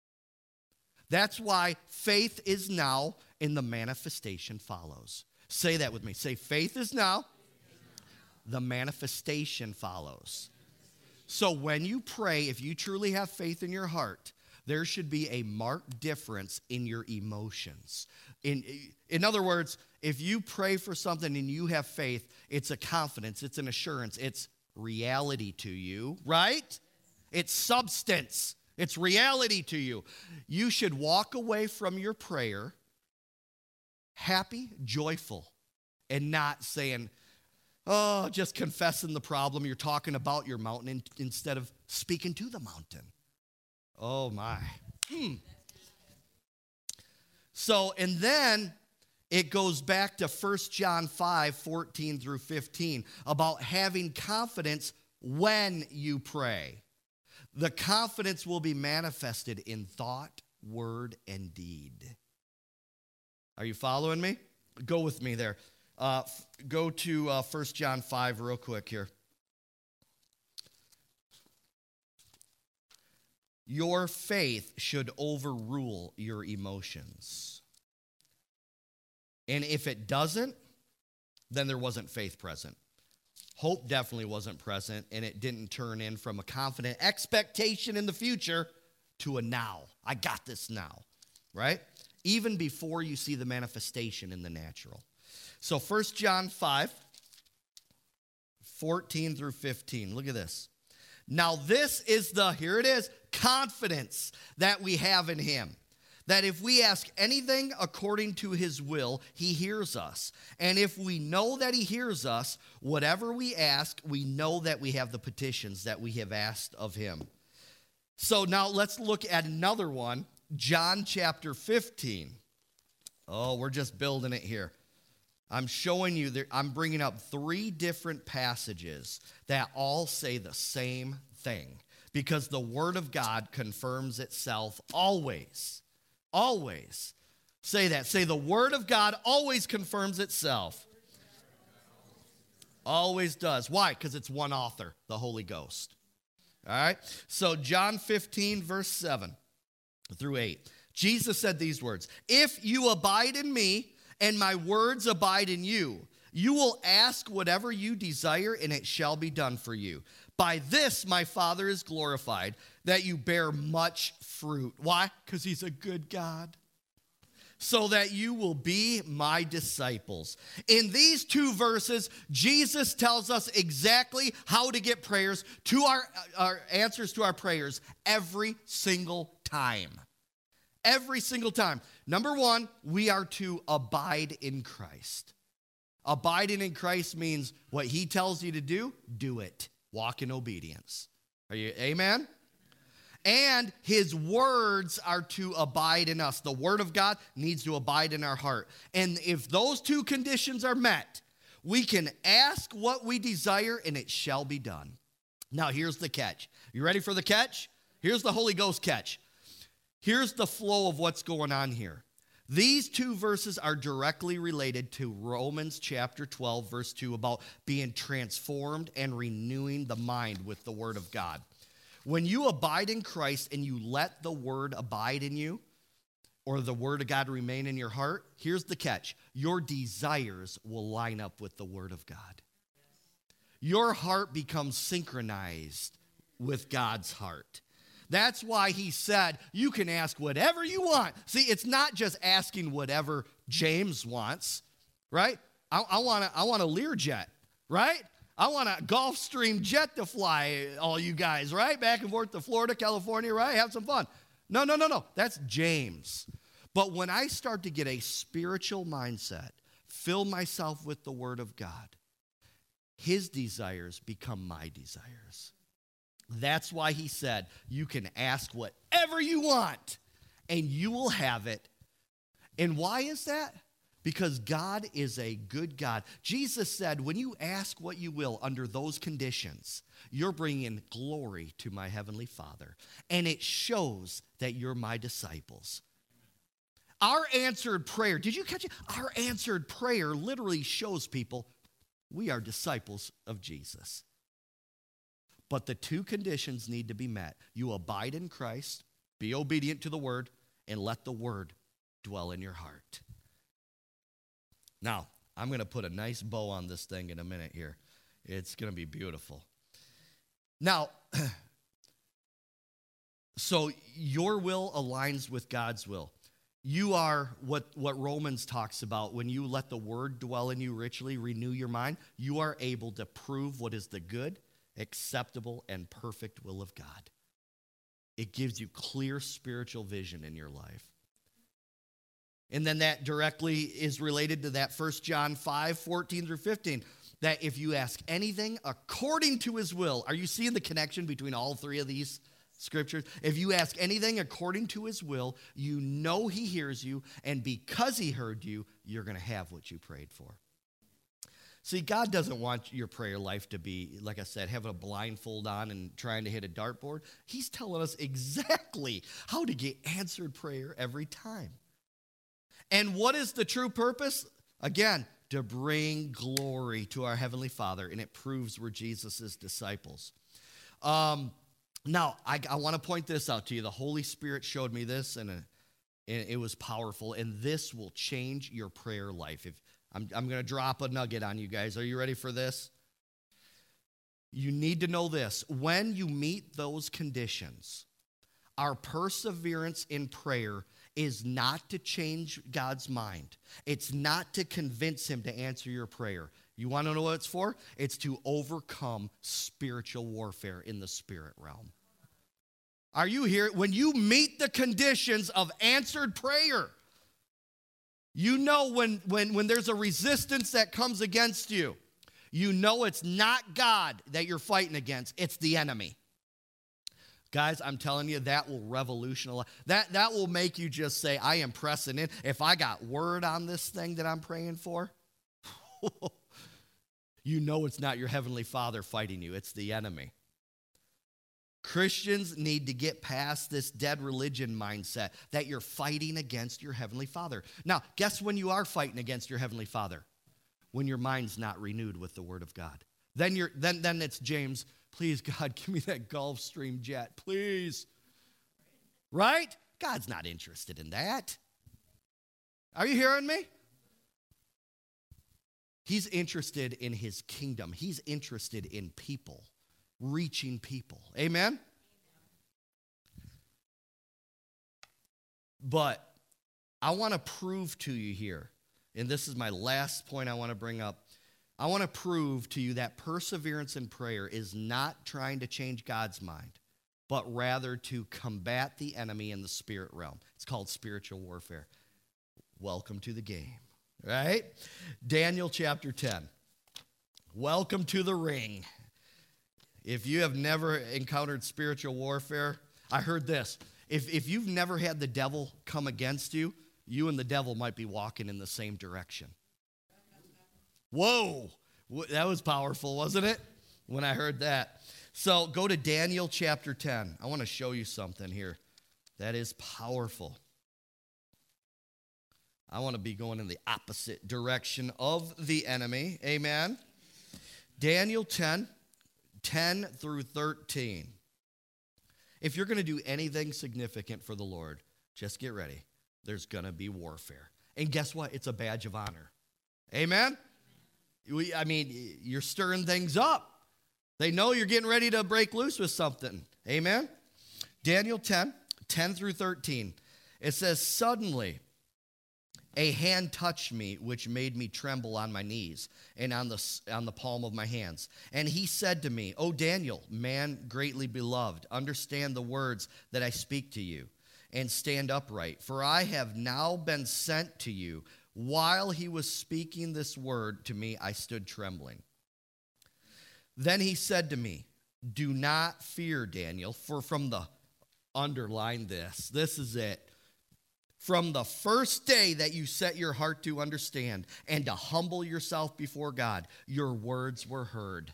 That's why faith is now and the manifestation follows. Say that with me. Say, faith is now, the manifestation follows. So when you pray, if you truly have faith in your heart, there should be a marked difference in your emotions. In, in other words, if you pray for something and you have faith, it's a confidence, it's an assurance, it's reality to you, right? It's substance, it's reality to you. You should walk away from your prayer happy, joyful, and not saying, oh, just confessing the problem. You're talking about your mountain in, instead of speaking to the mountain. Oh, my. Hmm. So, and then it goes back to First John five, fourteen through fifteen, about having confidence when you pray. The confidence will be manifested in thought, word, and deed. Are you following me? Go with me there. Uh, f- go to uh, First John five real quick here. Your faith should overrule your emotions. And if it doesn't, then there wasn't faith present. Hope definitely wasn't present, and it didn't turn in from a confident expectation in the future to a now. I got this now, right? Even before you see the manifestation in the natural. So First John five, fourteen through fifteen. Look at this. Now this is the, here it is, confidence that we have in him. That if we ask anything according to his will, he hears us. And if we know that he hears us, whatever we ask, we know that we have the petitions that we have asked of him. So now let's look at another one, John chapter fifteen. Oh, we're just building it here. I'm showing you, that I'm bringing up three different passages that all say the same thing because the Word of God confirms itself always. Always. Say that. Say the Word of God always confirms itself. Always does. Why? Because it's one author, the Holy Ghost. All right? So John fifteen, verse seven through eight. Jesus said these words, "If you abide in me, and my words abide in you, you will ask whatever you desire, and it shall be done for you. By this my Father is glorified, that you bear much fruit." Why? Because he's a good God. "So that you will be my disciples." In these two verses, Jesus tells us exactly how to get prayers to our, our answers to our prayers every single time. Every single time. Number one, we are to abide in Christ. Abiding in Christ means what he tells you to do, do it. Walk in obedience. Are you, amen? And his words are to abide in us. The word of God needs to abide in our heart. And if those two conditions are met, we can ask what we desire and it shall be done. Now, here's the catch. You ready for the catch? Here's the Holy Ghost catch. Here's the flow of what's going on here. These two verses are directly related to Romans chapter twelve, verse two, about being transformed and renewing the mind with the word of God. When you abide in Christ and you let the word abide in you, or the word of God remain in your heart, here's the catch. Your desires will line up with the word of God. Your heart becomes synchronized with God's heart. That's why he said, you can ask whatever you want. See, it's not just asking whatever James wants, right? I, I want a, I want a Learjet, right? I want a Gulfstream jet to fly, all you guys, right? Back and forth to Florida, California, right? Have some fun. No, no, no, no. That's James. But when I start to get a spiritual mindset, fill myself with the word of God, his desires become my desires. That's why he said, you can ask whatever you want, and you will have it. And why is that? Because God is a good God. Jesus said, when you ask what you will under those conditions, you're bringing glory to my heavenly Father. And it shows that you're my disciples. Our answered prayer, did you catch it? Our answered prayer literally shows people we are disciples of Jesus. But the two conditions need to be met. You abide in Christ, be obedient to the word, and let the word dwell in your heart. Now, I'm going to put a nice bow on this thing in a minute here. It's going to be beautiful. Now, So your will aligns with God's will. You are what, what Romans talks about. When you let the word dwell in you richly, renew your mind, you are able to prove what is the good, acceptable, and perfect will of God. It gives you clear spiritual vision in your life. And then that directly is related to that First John five, fourteen through fifteen, that if you ask anything according to his will, are you seeing the connection between all three of these scriptures? If you ask anything according to his will, you know he hears you, and because he heard you, you're going to have what you prayed for. See, God doesn't want your prayer life to be, like I said, having a blindfold on and trying to hit a dartboard. He's telling us exactly how to get answered prayer every time. And what is the true purpose? Again, to bring glory to our Heavenly Father, and it proves we're Jesus' disciples. Um, now, I, I want to point this out to you. The Holy Spirit showed me this, and, a, and it was powerful, and this will change your prayer life. If I'm, I'm going to drop a nugget on you guys. Are you ready for this? You need to know this. When you meet those conditions, our perseverance in prayer is not to change God's mind. It's not to convince him to answer your prayer. You want to know what it's for? It's to overcome spiritual warfare in the spirit realm. Are you here? When you meet the conditions of answered prayer, you know when, when, when there's a resistance that comes against you, you know it's not God that you're fighting against, it's the enemy. Guys, I'm telling you, that will revolutionize. That, that will make you just say, I am pressing in. If I got word on this thing that I'm praying for, you know it's not your Heavenly Father fighting you. It's the enemy. Christians need to get past this dead religion mindset that you're fighting against your Heavenly Father. Now, guess when you are fighting against your Heavenly Father? When your mind's not renewed with the Word of God. Then you're then then it's James, please, God, give me that Gulfstream jet, please. Right? God's not interested in that. Are you hearing me? He's interested in his kingdom. He's interested in people, reaching people. Amen? But I want to prove to you here, and this is my last point I want to bring up. I want to prove to you that perseverance in prayer is not trying to change God's mind, but rather to combat the enemy in the spirit realm. It's called spiritual warfare. Welcome to the game, right? Daniel chapter ten. Welcome to the ring. If you have never encountered spiritual warfare, I heard this. If, if you've never had the devil come against you, you and the devil might be walking in the same direction. Whoa, that was powerful, wasn't it, when I heard that? So go to Daniel chapter ten. I want to show you something here that is powerful. I want to be going in the opposite direction of the enemy. Amen. Daniel ten, ten through thirteen. If you're going to do anything significant for the Lord, just get ready. There's going to be warfare. And guess what? It's a badge of honor. Amen? We, I mean, you're stirring things up. They know you're getting ready to break loose with something. Amen? Daniel ten, ten through thirteen. It says, suddenly a hand touched me, which made me tremble on my knees and on the, on the palm of my hands. And he said to me, O Daniel, man greatly beloved, understand the words that I speak to you and stand upright. For I have now been sent to you. While he was speaking this word to me, I stood trembling. Then he said to me, do not fear, Daniel, for from the, underline this, this is it. From the first day that you set your heart to understand and to humble yourself before God, your words were heard.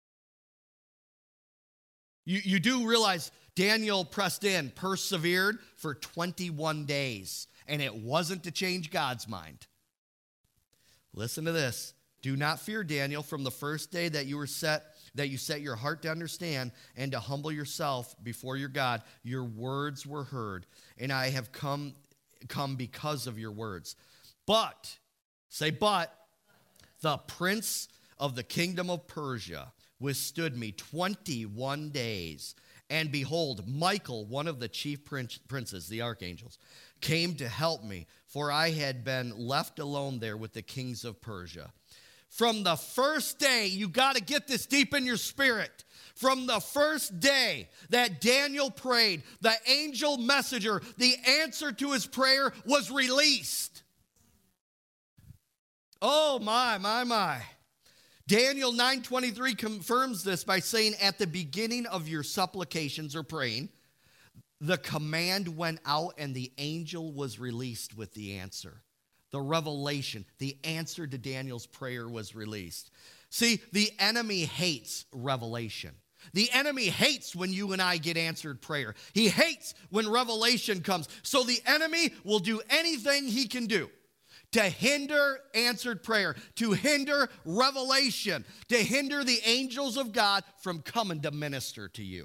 You, you do realize Daniel pressed in, persevered for twenty-one days, and it wasn't to change God's mind. Listen to this. Do not fear, Daniel, from the first day that you were set, that you set your heart to understand and to humble yourself before your God. Your words were heard, and I have come, come because of your words. But, say but, the prince of the kingdom of Persia withstood me twenty-one days, And behold, Michael, one of the chief prince, princes, the archangels, came to help me, for I had been left alone there with the kings of Persia. From the first day, you got to get this deep in your spirit. From the first day that Daniel prayed, the angel messenger, the answer to his prayer was released. Oh my, my, my. Daniel nine twenty-three confirms this by saying, at the beginning of your supplications or praying, the command went out and the angel was released with the answer. The revelation, the answer to Daniel's prayer was released. See, the enemy hates revelation. The enemy hates when you and I get answered prayer. He hates when revelation comes. So the enemy will do anything he can do to hinder answered prayer, to hinder revelation, to hinder the angels of God from coming to minister to you.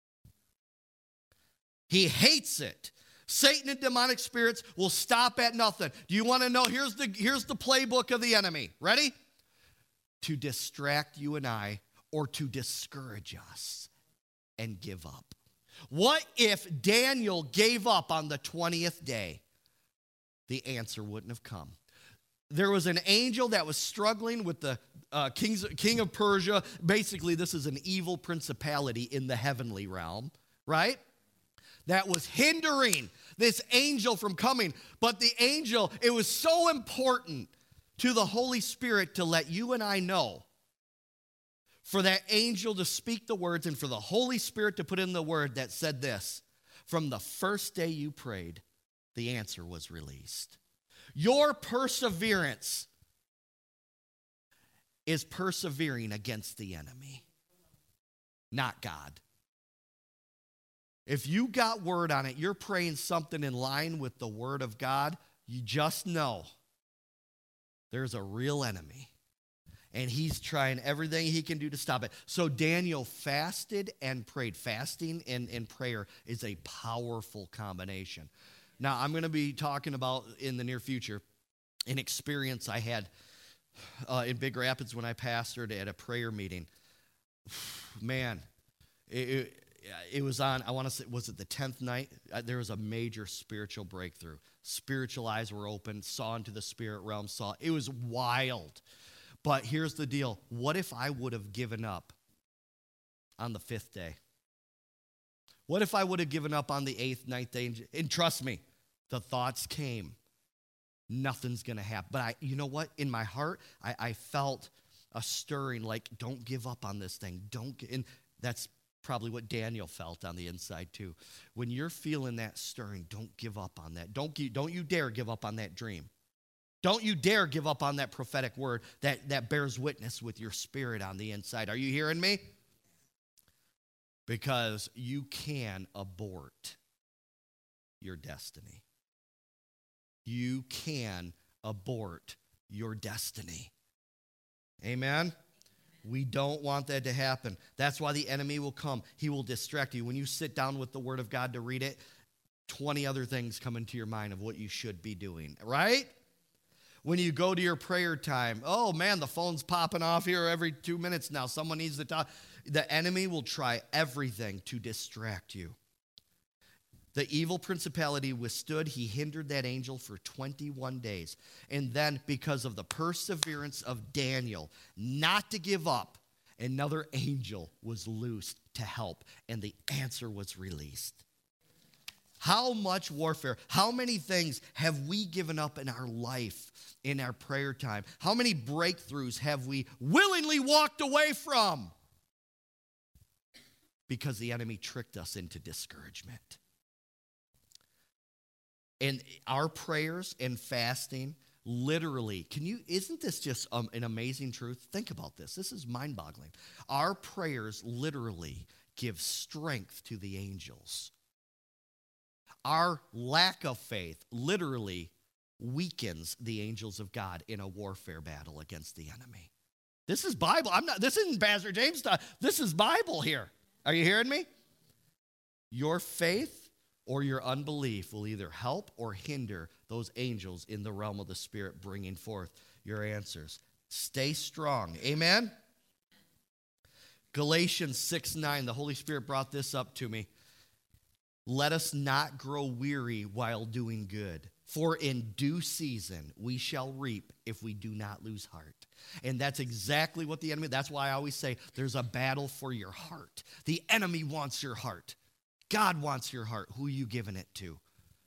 He hates it. Satan and demonic spirits will stop at nothing. Do you want to know? Here's the, here's the playbook of the enemy. Ready? To distract you and I, or to discourage us and give up. What if Daniel gave up on the twentieth day? The answer wouldn't have come. There was an angel that was struggling with the uh, kings, king of Persia. Basically, this is an evil principality in the heavenly realm, right? That was hindering this angel from coming. But the angel, it was so important to the Holy Spirit to let you and I know, for that angel to speak the words and for the Holy Spirit to put in the word that said this: from the first day you prayed, the answer was released. Your perseverance is persevering against the enemy, not God. If you got word on it, you're praying something in line with the word of God, you just know there's a real enemy. And he's trying everything he can do to stop it. So Daniel fasted and prayed. Fasting and, and prayer is a powerful combination. Now, I'm going to be talking about, in the near future, an experience I had uh, in Big Rapids when I pastored at a prayer meeting. Man, it, it, it was on, I want to say, was it the tenth night? Uh, there was a major spiritual breakthrough. Spiritual eyes were open, saw into the spirit realm, saw. It was wild. But here's the deal. What if I would have given up on the fifth day? What if I would have given up on the eighth, ninth day? And trust me, the thoughts came. Nothing's going to happen. But I, you know what? In my heart, I, I felt a stirring, like, don't give up on this thing. Don't get, and that's probably what Daniel felt on the inside too. When you're feeling that stirring, don't give up on that. Don't, don't you dare give up on that dream. Don't you dare give up on that prophetic word that, that bears witness with your spirit on the inside. Are you hearing me? Because you can abort your destiny. You can abort your destiny. Amen? We don't want that to happen. That's why the enemy will come. He will distract you. When you sit down with the Word of God to read it, twenty other things come into your mind of what you should be doing, right? When you go to your prayer time, oh man, the phone's popping off here every two minutes now. Someone needs to talk. The enemy will try everything to distract you. The evil principality withstood. He hindered that angel for twenty-one days. And then, because of the perseverance of Daniel, not to give up, another angel was loosed to help, and the answer was released. How much warfare, how many things have we given up in our life, in our prayer time? How many breakthroughs have we willingly walked away from? Because the enemy tricked us into discouragement. And our prayers and fasting, literally, can you, isn't this just um, an amazing truth? Think about this. This is mind-boggling. Our prayers literally give strength to the angels. Our lack of faith literally weakens the angels of God in a warfare battle against the enemy. This is Bible. I'm not, this isn't Pastor James stuff. This is Bible here. Are you hearing me? Your faith or your unbelief will either help or hinder those angels in the realm of the Spirit bringing forth your answers. Stay strong. Amen? Galatians six nine, the Holy Spirit brought this up to me. Let us not grow weary while doing good, for in due season we shall reap if we do not lose heart. And that's exactly what the enemy, that's why I always say there's a battle for your heart. The enemy wants your heart. God wants your heart. Who are you giving it to?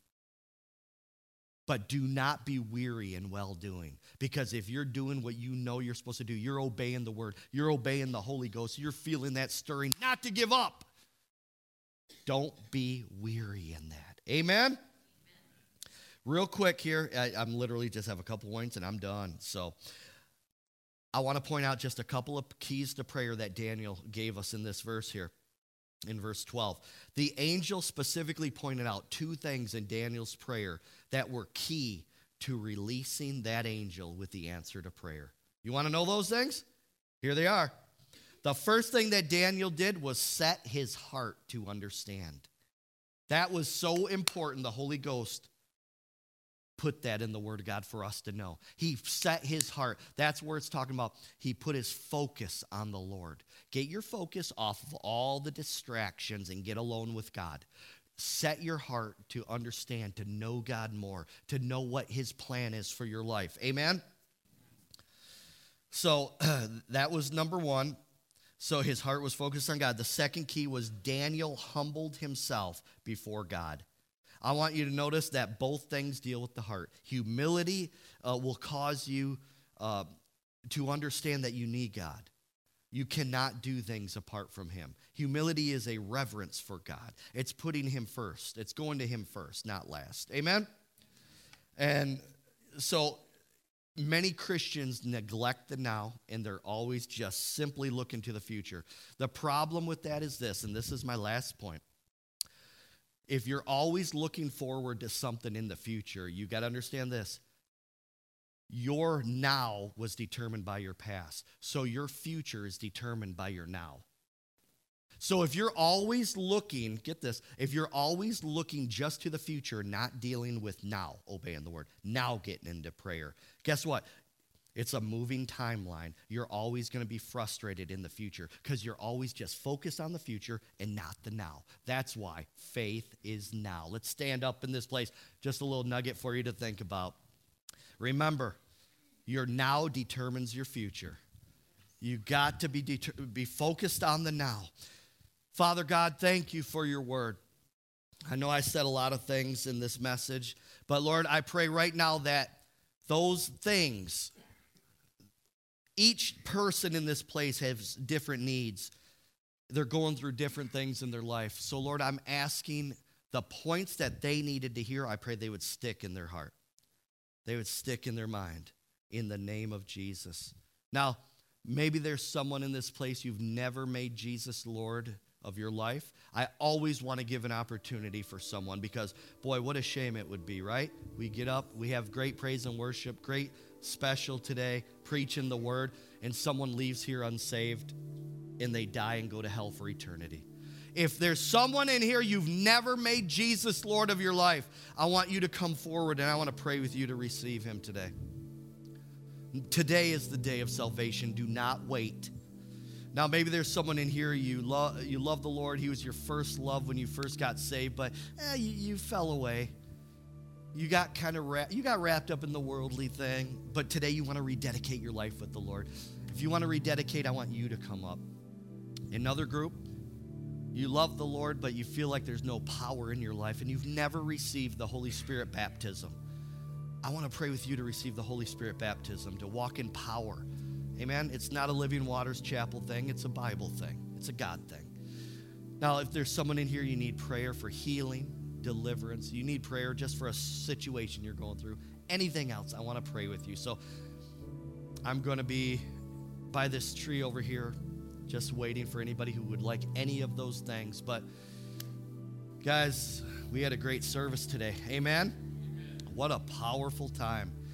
But do not be weary in well-doing. Because if you're doing what you know you're supposed to do, you're obeying the word, you're obeying the Holy Ghost, you're feeling that stirring not to give up. Don't be weary in that. Amen? Amen. Real quick here, I, I'm literally just have a couple points and I'm done. So I want to point out just a couple of keys to prayer that Daniel gave us in this verse here. In verse twelve, the angel specifically pointed out two things in Daniel's prayer that were key to releasing that angel with the answer to prayer. You want to know those things? Here they are. The first thing that Daniel did was set his heart to understand. That was so important. The Holy Ghost put that in the Word of God for us to know. He set his heart. That's where it's talking about. He put his focus on the Lord. Get your focus off of all the distractions and get alone with God. Set your heart to understand, to know God more, to know what his plan is for your life. Amen? So that was number one. So his heart was focused on God. The second key was Daniel humbled himself before God. I want you to notice that both things deal with the heart. Humility uh, will cause you uh, to understand that you need God. You cannot do things apart from him. Humility is a reverence for God. It's putting him first. It's going to him first, not last. Amen? And so many Christians neglect the now, and they're always just simply looking to the future. The problem with that is this, and this is my last point. If you're always looking forward to something in the future, you got to understand this. Your now was determined by your past. So your future is determined by your now. So if you're always looking, get this, if you're always looking just to the future, not dealing with now, obeying the word, now getting into prayer, guess what? It's a moving timeline. You're always going to be frustrated in the future because you're always just focused on the future and not the now. That's why faith is now. Let's stand up in this place. Just a little nugget for you to think about. Remember, your now determines your future. You got to be deter- be focused on the now. Father God, thank you for your word. I know I said a lot of things in this message, but Lord, I pray right now that those things, each person in this place has different needs. They're going through different things in their life. So Lord, I'm asking the points that they needed to hear, I pray they would stick in their heart. They would stick in their mind in the name of Jesus. Now, maybe there's someone in this place you've never made Jesus Lord of your life. I always want to give an opportunity for someone because, boy, what a shame it would be, right? We get up, we have great praise and worship, great special today, preaching the word, and someone leaves here unsaved and they die and go to hell for eternity. If there's someone in here you've never made Jesus Lord of your life, I want you to come forward and I want to pray with you to receive him today. Today is the day of salvation. Do not wait. Now, maybe there's someone in here, you love you love the Lord. He was your first love when you first got saved, but eh, you, you fell away. You got kind of ra- you got wrapped up in the worldly thing, but today you want to rededicate your life with the Lord. If you want to rededicate, I want you to come up. Another group, you love the Lord, but you feel like there's no power in your life, and you've never received the Holy Spirit baptism. I want to pray with you to receive the Holy Spirit baptism, to walk in power. Amen? It's not a Living Waters Chapel thing. It's a Bible thing. It's a God thing. Now, if there's someone in here you need prayer for healing, deliverance, you need prayer just for a situation you're going through, anything else, I want to pray with you. So I'm going to be by this tree over here just waiting for anybody who would like any of those things. But guys, we had a great service today. Amen? What a powerful time.